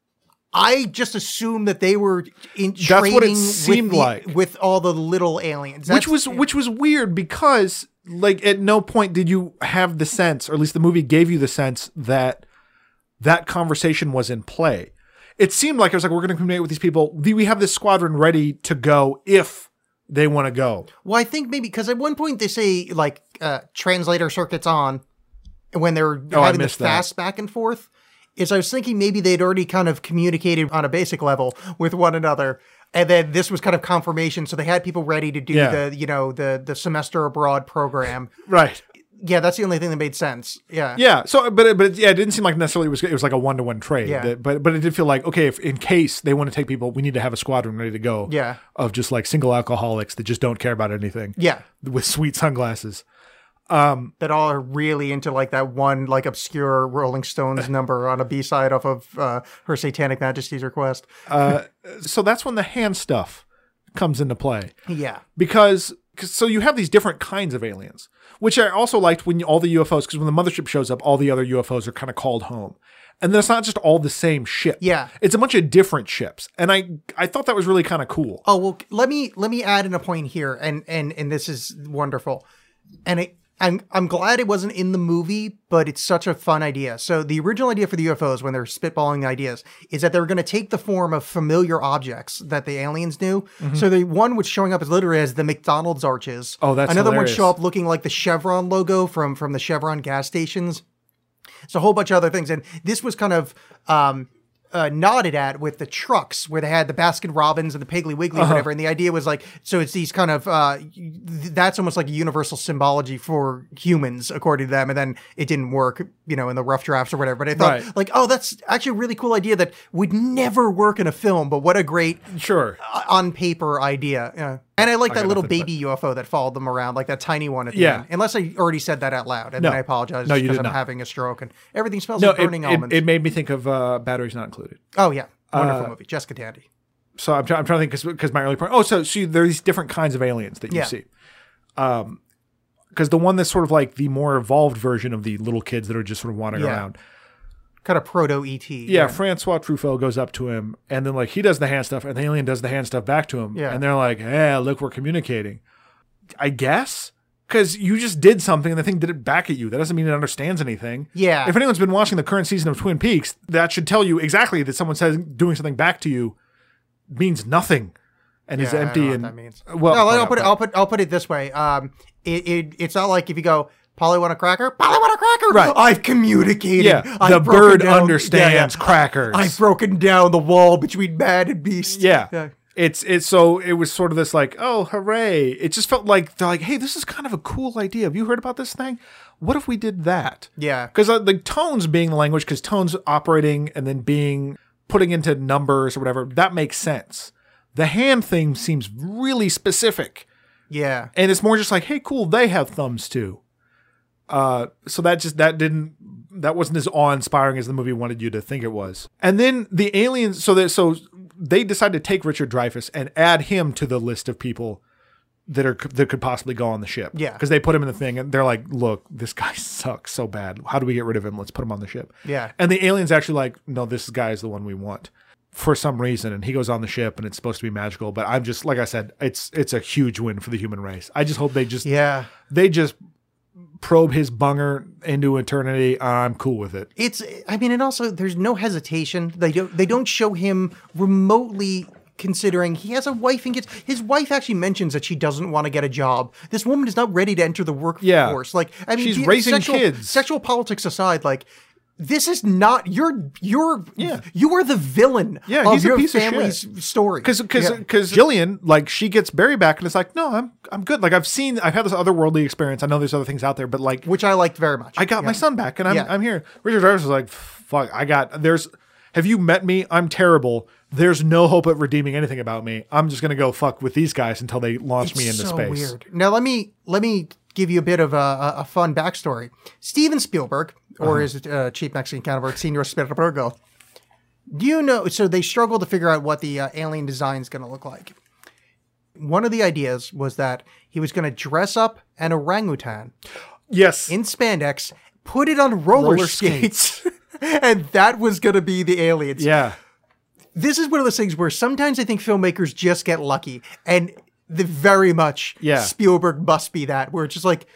I just assumed that they were in That's what it trading seemed with, the, like. with all the little aliens. Which That's- was which was weird because like at no point did you have the sense, or at least the movie gave you the sense that that conversation was in play. It seemed like it was like, we're going to communicate with these people. We have this squadron ready to go if they want to go. Well, I think maybe because at one point they say like uh, translator circuits on when they're Oh, I having this missed that. fast back and forth. Is I was thinking maybe they'd already kind of communicated on a basic level with one another. And then this was kind of confirmation. So they had people ready to do Yeah. the, you know, the, the semester abroad program. Right. Yeah, that's the only thing that made sense. Yeah. Yeah. So, but it- but it, yeah, it didn't seem like necessarily it was it was like a one to one trade. Yeah. That- But but it did feel like, okay, if in case they want to take people, we need to have a squadron ready to go. Yeah. Of just like single alcoholics that just don't care about anything. Yeah. With sweet sunglasses. That all are really into like that one like obscure Rolling Stones number on a B-side off of uh, Her Satanic Majesty's Request. So that's when the hand stuff comes into play. Yeah. Because, cause, so you have these different kinds of aliens, which I also liked when you, all the U F Os, because when the mothership shows up, all the other U F Os are kind of called home. And then it's not just all the same ship. Yeah. It's a bunch of different ships. And I I thought that was really kind of cool. Oh, well, let me let me add in a point here, and and and this is wonderful. And it, I'm I'm glad it wasn't in the movie, but it's such a fun idea. So the original idea for the U F Os when they're spitballing the ideas is that they were going to take the form of familiar objects that the aliens knew. Mm-hmm. So the one was showing up as literally as the McDonald's arches. Oh, that's Another hilarious. would show up looking like the Chevron logo from from the Chevron gas stations. It's a whole bunch of other things. And this was kind of um, uh, nodded at with the trucks where they had the Baskin Robbins and the Piggly Wiggly Uh-huh. or whatever. And the idea was like, so it's these kind of, uh, th- that's almost like a universal symbology for humans, according to them. And then it didn't work, you know, in the rough drafts or whatever. But I thought Right. like, oh, that's actually a really cool idea that would never work in a film. But what a great Sure. uh, on paper idea. Yeah. And I like that got little nothing baby U F O that followed them around, like that tiny one at the Yeah. end. Unless I already said that out loud, and No. then I apologize No, you because did I'm not. having a stroke and everything smells No, like it, burning it, almonds. it made me think of uh, Batteries Not Included. oh yeah, wonderful uh, movie, Jessica Tandy. So I'm, try- I'm trying to think because my early point. Oh, so see, there are these different kinds of aliens that you Yeah. see. Um, because the one that's sort of like the more evolved version of the little kids that are just sort of wandering Yeah. around. Kind of proto E T. Yeah, Francois Truffaut goes up to him, and then like he does the hand stuff, and the alien does the hand stuff back to him, Yeah. and they're like, "Hey, look, we're communicating." I guess because you just did something, and the thing did it back at you. That doesn't mean it understands anything. Yeah. If anyone's been watching the current season of Twin Peaks, that should tell you exactly that someone says doing something back to you means nothing, and Yeah, is I don't empty. know what and that means. well, no, well, I'll put it. but- I'll put. I'll put it this way. Um, it, it it's not like if you go, Polly want a cracker? Polly want a cracker? Right. I've communicated. Yeah, I've the broken bird down- understands yeah, yeah. crackers. I've broken down the wall between man and beast. Yeah. yeah. It's it's so it was sort of this like, oh, hooray. It just felt like they're like, hey, this is kind of a cool idea. Have you heard about this thing? What if we did that? Yeah. Because uh, the tones being the language, because tones operating and then being putting into numbers or whatever, that makes sense. The hand thing seems really specific. Yeah. And it's more just like, hey, cool, they have thumbs too. Uh, so that just that didn't that wasn't as awe-inspiring as the movie wanted you to think it was. And then the aliens, so that so they decided to take Richard Dreyfuss and add him to the list of people that are that could possibly go on the ship. Yeah. because they put him in the thing, and they're like, "Look, this guy sucks so bad. How do we get rid of him? Let's put him on the ship." Yeah. And the aliens actually like, "No, this guy is the one we want." for some reason, and he goes on the ship, and it's supposed to be magical. But I'm just like I said, it's it's a huge win for the human race. I just hope they just Yeah. they just probe his bunger into eternity. I'm cool with it. It's, I mean, and also there's no hesitation. They don't, they don't show him remotely considering he has a wife and kids. His wife actually mentions that she doesn't want to get a job. This woman is not ready to enter the workforce. Yeah. Like, I mean, She's the- raising sexual, kids. Sexual politics aside, like, this is not, you're, you're, Yeah. you are the villain Yeah, of he's a your piece of family's story. Because because Yeah. because Jillian, like, she gets Barry back, and it's like, no, I'm I'm good. Like, I've seen, I've had this otherworldly experience. I know there's other things out there, but like, Which I liked very much. I got my Yeah. son back, and I'm Yeah. I'm here. Richard Dreyfuss is like, fuck, I got there's. Have you met me? I'm terrible. There's no hope of redeeming anything about me. I'm just gonna go fuck with these guys until they launch It's me into so space. weird. Now let me let me give you a bit of a, a, a fun backstory. Steven Spielberg, or his uh, cheap Mexican counterpart, Senor Spielberg. Do you know? So they struggled to figure out what the uh, alien design is going to look like. One of the ideas was that he was going to dress up an orangutan Yes, in spandex, put it on roller, Roller skates, and that was going to be the aliens. yeah. This is one of those things where sometimes I think filmmakers just get lucky, and the very much Yeah. Spielberg must be that, where it's just like,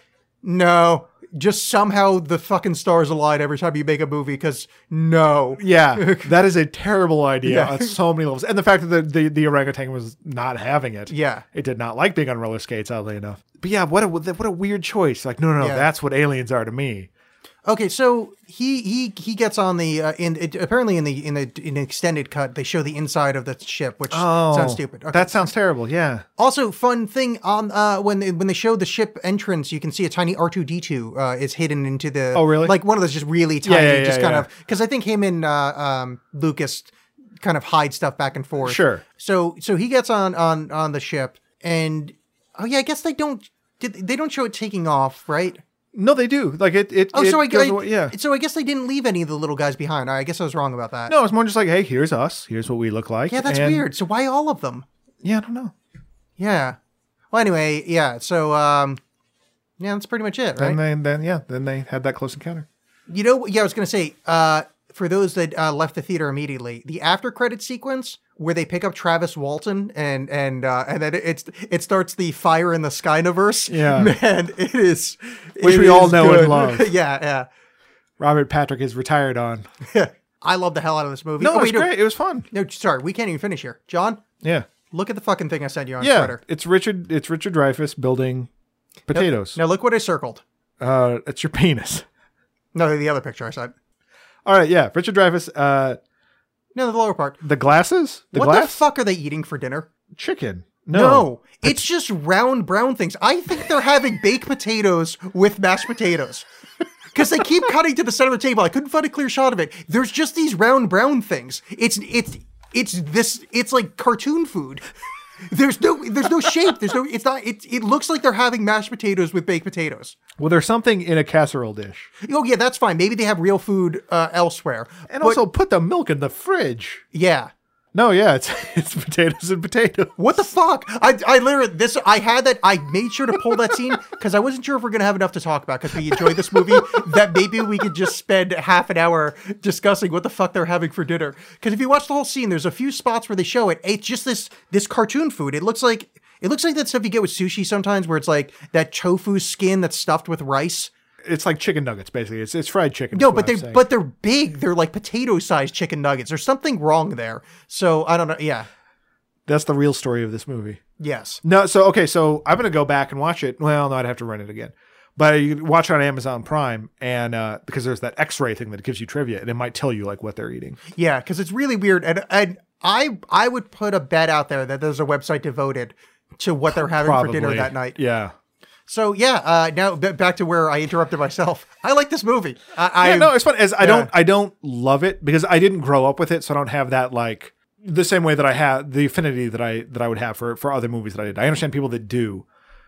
no, just somehow the fucking stars align every time you make a movie, because no. Yeah, that is a terrible idea Yeah. on so many levels. And the fact that the, the, the orangutan was not having it. Yeah. It did not like being on roller skates, oddly enough. But yeah, what a what a weird choice. Like, no, no, no, Yeah. that's what aliens are to me. Okay, so he he he gets on the uh, in it, apparently in the in the in the extended cut they show the inside of the ship, which sounds stupid. Okay. That sounds terrible. Yeah. Also, fun thing on uh, when they, when they show the ship entrance, you can see a tiny R two D two uh, is hidden into the. Oh, really? Like one of those just really tiny, Yeah, yeah, just yeah, kind yeah. of because I think him and uh, um, Lucas kind of hide stuff back and forth. Sure. So so he gets on on on the ship, and oh yeah, I guess they don't did they don't show it taking off, right? No, they do. Like it. it Oh, it so I, goes I away- yeah. So I guess they didn't leave any of the little guys behind. I guess I was wrong about that. No, it's more just like, hey, here's us. Here's what we look like. Yeah, that's and- weird. So why all of them? Yeah, I don't know. Yeah. Well, anyway, yeah. So um, yeah, that's pretty much it, right? And then, then yeah, then they had that close encounter. You know, yeah, I was going to say, uh, for those that uh, left the theater immediately, the after credit sequence where they pick up Travis Walton and and uh, and then it's it starts the Fire in the Skyniverse. Yeah. Man, it is, Which it we all is know and good. love. yeah, Robert Patrick is retired on. yeah. I love the hell out of this movie. No, Oh, it was wait, no, great. It was fun. No, sorry, we can't even finish here. John, Yeah. look at the fucking thing I sent you on Yeah. Twitter. It's Richard. It's Richard Dreyfuss building potatoes. Now look what I circled. Uh, it's your penis. No, the other picture I sent. All right. Yeah. Richard Dreyfuss. Uh, No, the lower part. the glasses. The what glass the fuck are they eating for dinner? chicken. No, No. it's just round brown things. I think they're having baked potatoes with mashed potatoes. Because they keep cutting to the center of the table. I couldn't find a clear shot of it. There's just these round brown things. It's it's it's this it's like cartoon food. There's no there's no shape. There's no it's not it it looks like they're having mashed potatoes with baked potatoes. Well, there's something in a casserole dish. Oh yeah, that's fine. Maybe they have real food uh, elsewhere. And But, also put the milk in the fridge. yeah. No, yeah, it's it's potatoes and potatoes. What the fuck? I, I literally, this, I had that, I made sure to pull that scene because I wasn't sure if we're going to have enough to talk about because we enjoyed this movie that maybe we could just spend half an hour discussing what the fuck they're having for dinner. Because if you watch the whole scene, there's a few spots where they show it. It's just this, this cartoon food. It looks like, it looks like that stuff you get with sushi sometimes where it's like that tofu skin that's stuffed with rice. It's like chicken nuggets, basically. It's it's fried chicken. No, is what but I'm they're saying. but they're big. They're like potato-sized chicken nuggets. There's something wrong there. So I don't know. Yeah. that's the real story of this movie. Yes. No, so okay, so I'm gonna go back and watch it. Well, no, I'd have to rent it again. But you can watch it on Amazon Prime, and uh, because there's that X-ray thing that gives you trivia, and it might tell you like what they're eating. Yeah, because it's really weird, and and I I would put a bet out there that there's a website devoted to what they're having for dinner that night. Yeah. So yeah, uh, now b- back to where I interrupted myself. I like this movie. I, I Yeah, no, it's fun. As I yeah. don't, I don't love it because I didn't grow up with it, so I don't have that like the same way that I had the affinity that I that I would have for for other movies that I did. I understand people that do.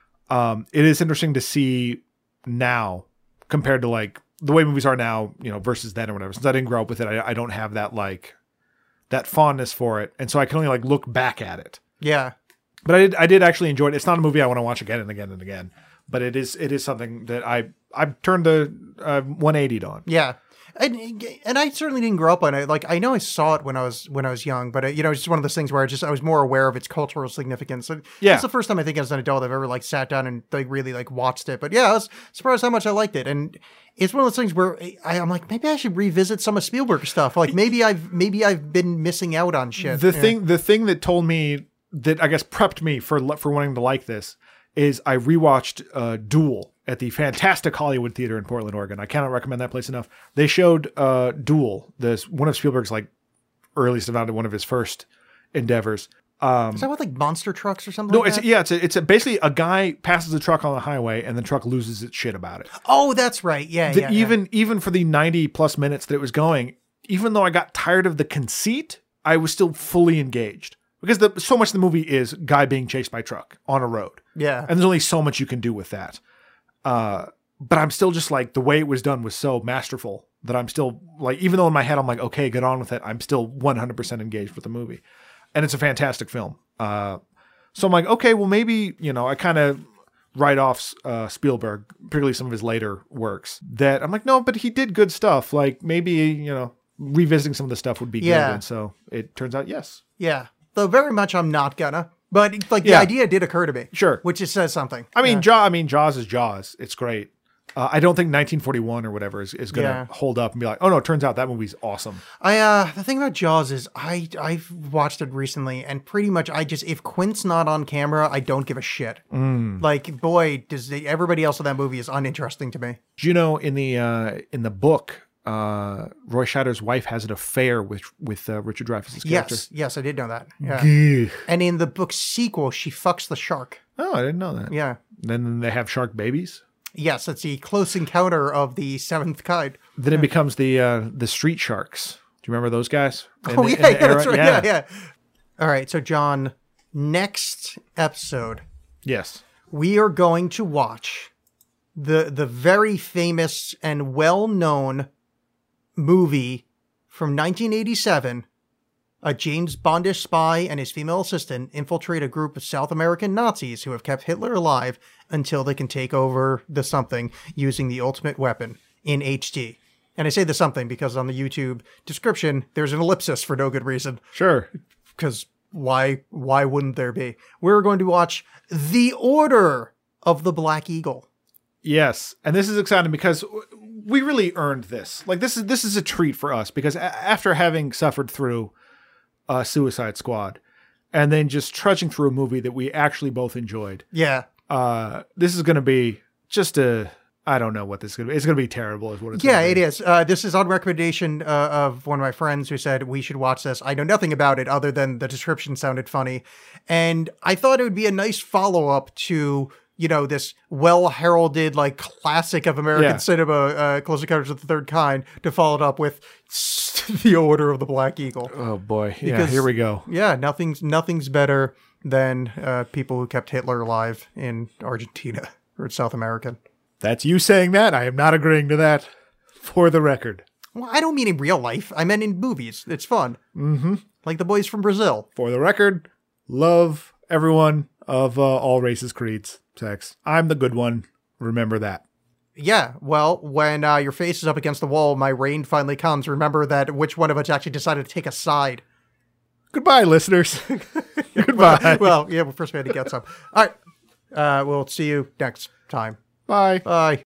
Um, it is interesting to see now compared to like the way movies are now, you know, versus then or whatever. Since I didn't grow up with it, I, I don't have that like that fondness for it, and so I can only like look back at it. yeah. But I did, I did actually enjoy it. It's not a movie I want to watch again and again and again, but it is, it is something that I, I turned the uh, one eighty on. Yeah. And, and I certainly didn't grow up on it. Like, I know I saw it when I was when I was young, but, uh, you know, it's just one of those things where I just I was more aware of its cultural significance. So Yeah. It's the first time I think as an adult I've ever, like, sat down and, like, really, like, watched it. But, yeah, I was surprised how much I liked it. And it's one of those things where I, I'm like, maybe I should revisit some of Spielberg's stuff. Like, maybe I've maybe I've been missing out on shit. The Yeah. thing, the thing that told me that I guess prepped me for for wanting to like this is I rewatched uh, Duel at the fantastic Hollywood Theater in Portland, Oregon. I cannot recommend that place enough. They showed uh, Duel, this one of Spielberg's like earliest, if not one of his first endeavors. Um, Is that with, like, monster trucks or something no, like it's that? yeah, it's a, it's a, basically a guy passes a truck on the highway and the truck loses its shit about it. Oh, that's right. Yeah, The- yeah. yeah. even even for the ninety plus minutes that it was going, even though I got tired of the conceit, I was still fully engaged because the, so much of the movie is guy being chased by truck on a road, Yeah. and there's only so much you can do with that. Uh, but I'm still just like the way it was done was so masterful that I'm still like, even though in my head I'm like, okay, get on with it. I'm still one hundred percent engaged with the movie, and it's a fantastic film. Uh, so I'm like, okay, well maybe you know I kind of write off uh, Spielberg, particularly some of his later works. That I'm like, no, but he did good stuff. Like maybe you know revisiting some of the stuff would be Yeah. good. And so it turns out yes. Yeah. Though very much I'm not gonna. But, like, the Yeah. idea did occur to me. Sure. Which just says something. I mean, Yeah. Jaws. I mean, Jaws is Jaws. It's great. Uh, I don't think nineteen forty-one or whatever is, is going to Yeah. hold up and be like, oh no, it turns out that movie's awesome. I uh the thing about Jaws is I I've watched it recently and pretty much I just if Quint's not on camera I don't give a shit. Mm. Like boy does the, everybody else in that movie is uninteresting to me. Do you know in the uh, in the book, uh, Roy Scheider's wife has an affair with with uh, Richard Dreyfuss's character? Yes, yes, I did know that. Yeah. Ugh. And in the book sequel, she fucks the shark. Oh, I didn't know that. Yeah. Then they have shark babies. Yes, it's the close encounter of the seventh kind. Then it becomes the uh, the street sharks. Do you remember those guys? In Oh the- yeah, in the yeah, era? that's right. Yeah. yeah, All right, so John, next episode Yes. we are going to watch the the very famous and well-known movie from nineteen eighty-seven. A James Bondish spy and his female assistant infiltrate a group of South American Nazis who have kept Hitler alive until they can take over the something using the ultimate weapon in H D. And I say the something because on the YouTube description, there's an ellipsis for no good reason. Sure. Because why, why wouldn't there be? We're going to watch The Order of the Black Eagle. Yes, and this is exciting because we really earned this. Like this is this is a treat for us because a- after having suffered through uh, Suicide Squad, and then just trudging through a movie that we actually both enjoyed, Yeah. uh, this is going to be just a. I don't know what this is going to be. It's going to be terrible, is what it's. Yeah, gonna it be. is. Uh, this is on recommendation uh, of one of my friends who said we should watch this. I know nothing about it other than the description sounded funny. And I thought it would be a nice follow-up to, you know, this well-heralded, like, classic of American Yeah. cinema, uh, Close Encounters of the Third Kind, to follow it up with The Order of the Black Eagle. Oh boy! Yeah, Because- here we go. Yeah, nothing's nothing's better than uh, people who kept Hitler alive in Argentina or South American. That's you saying that. I am not agreeing to that. For the record. Well, I don't mean in real life. I meant in movies. It's fun. Mm-hmm. Like the boys from Brazil. For the record, love everyone of uh, all races, creeds, sex. I'm the good one. Remember that. Yeah, well, when uh, your face is up against the wall, my rain finally comes. Remember that which one of us actually decided to take a side. Goodbye, listeners. Goodbye. Well, yeah, well, first we had to get some. All right. Uh, we'll see you next time. Bye. Bye.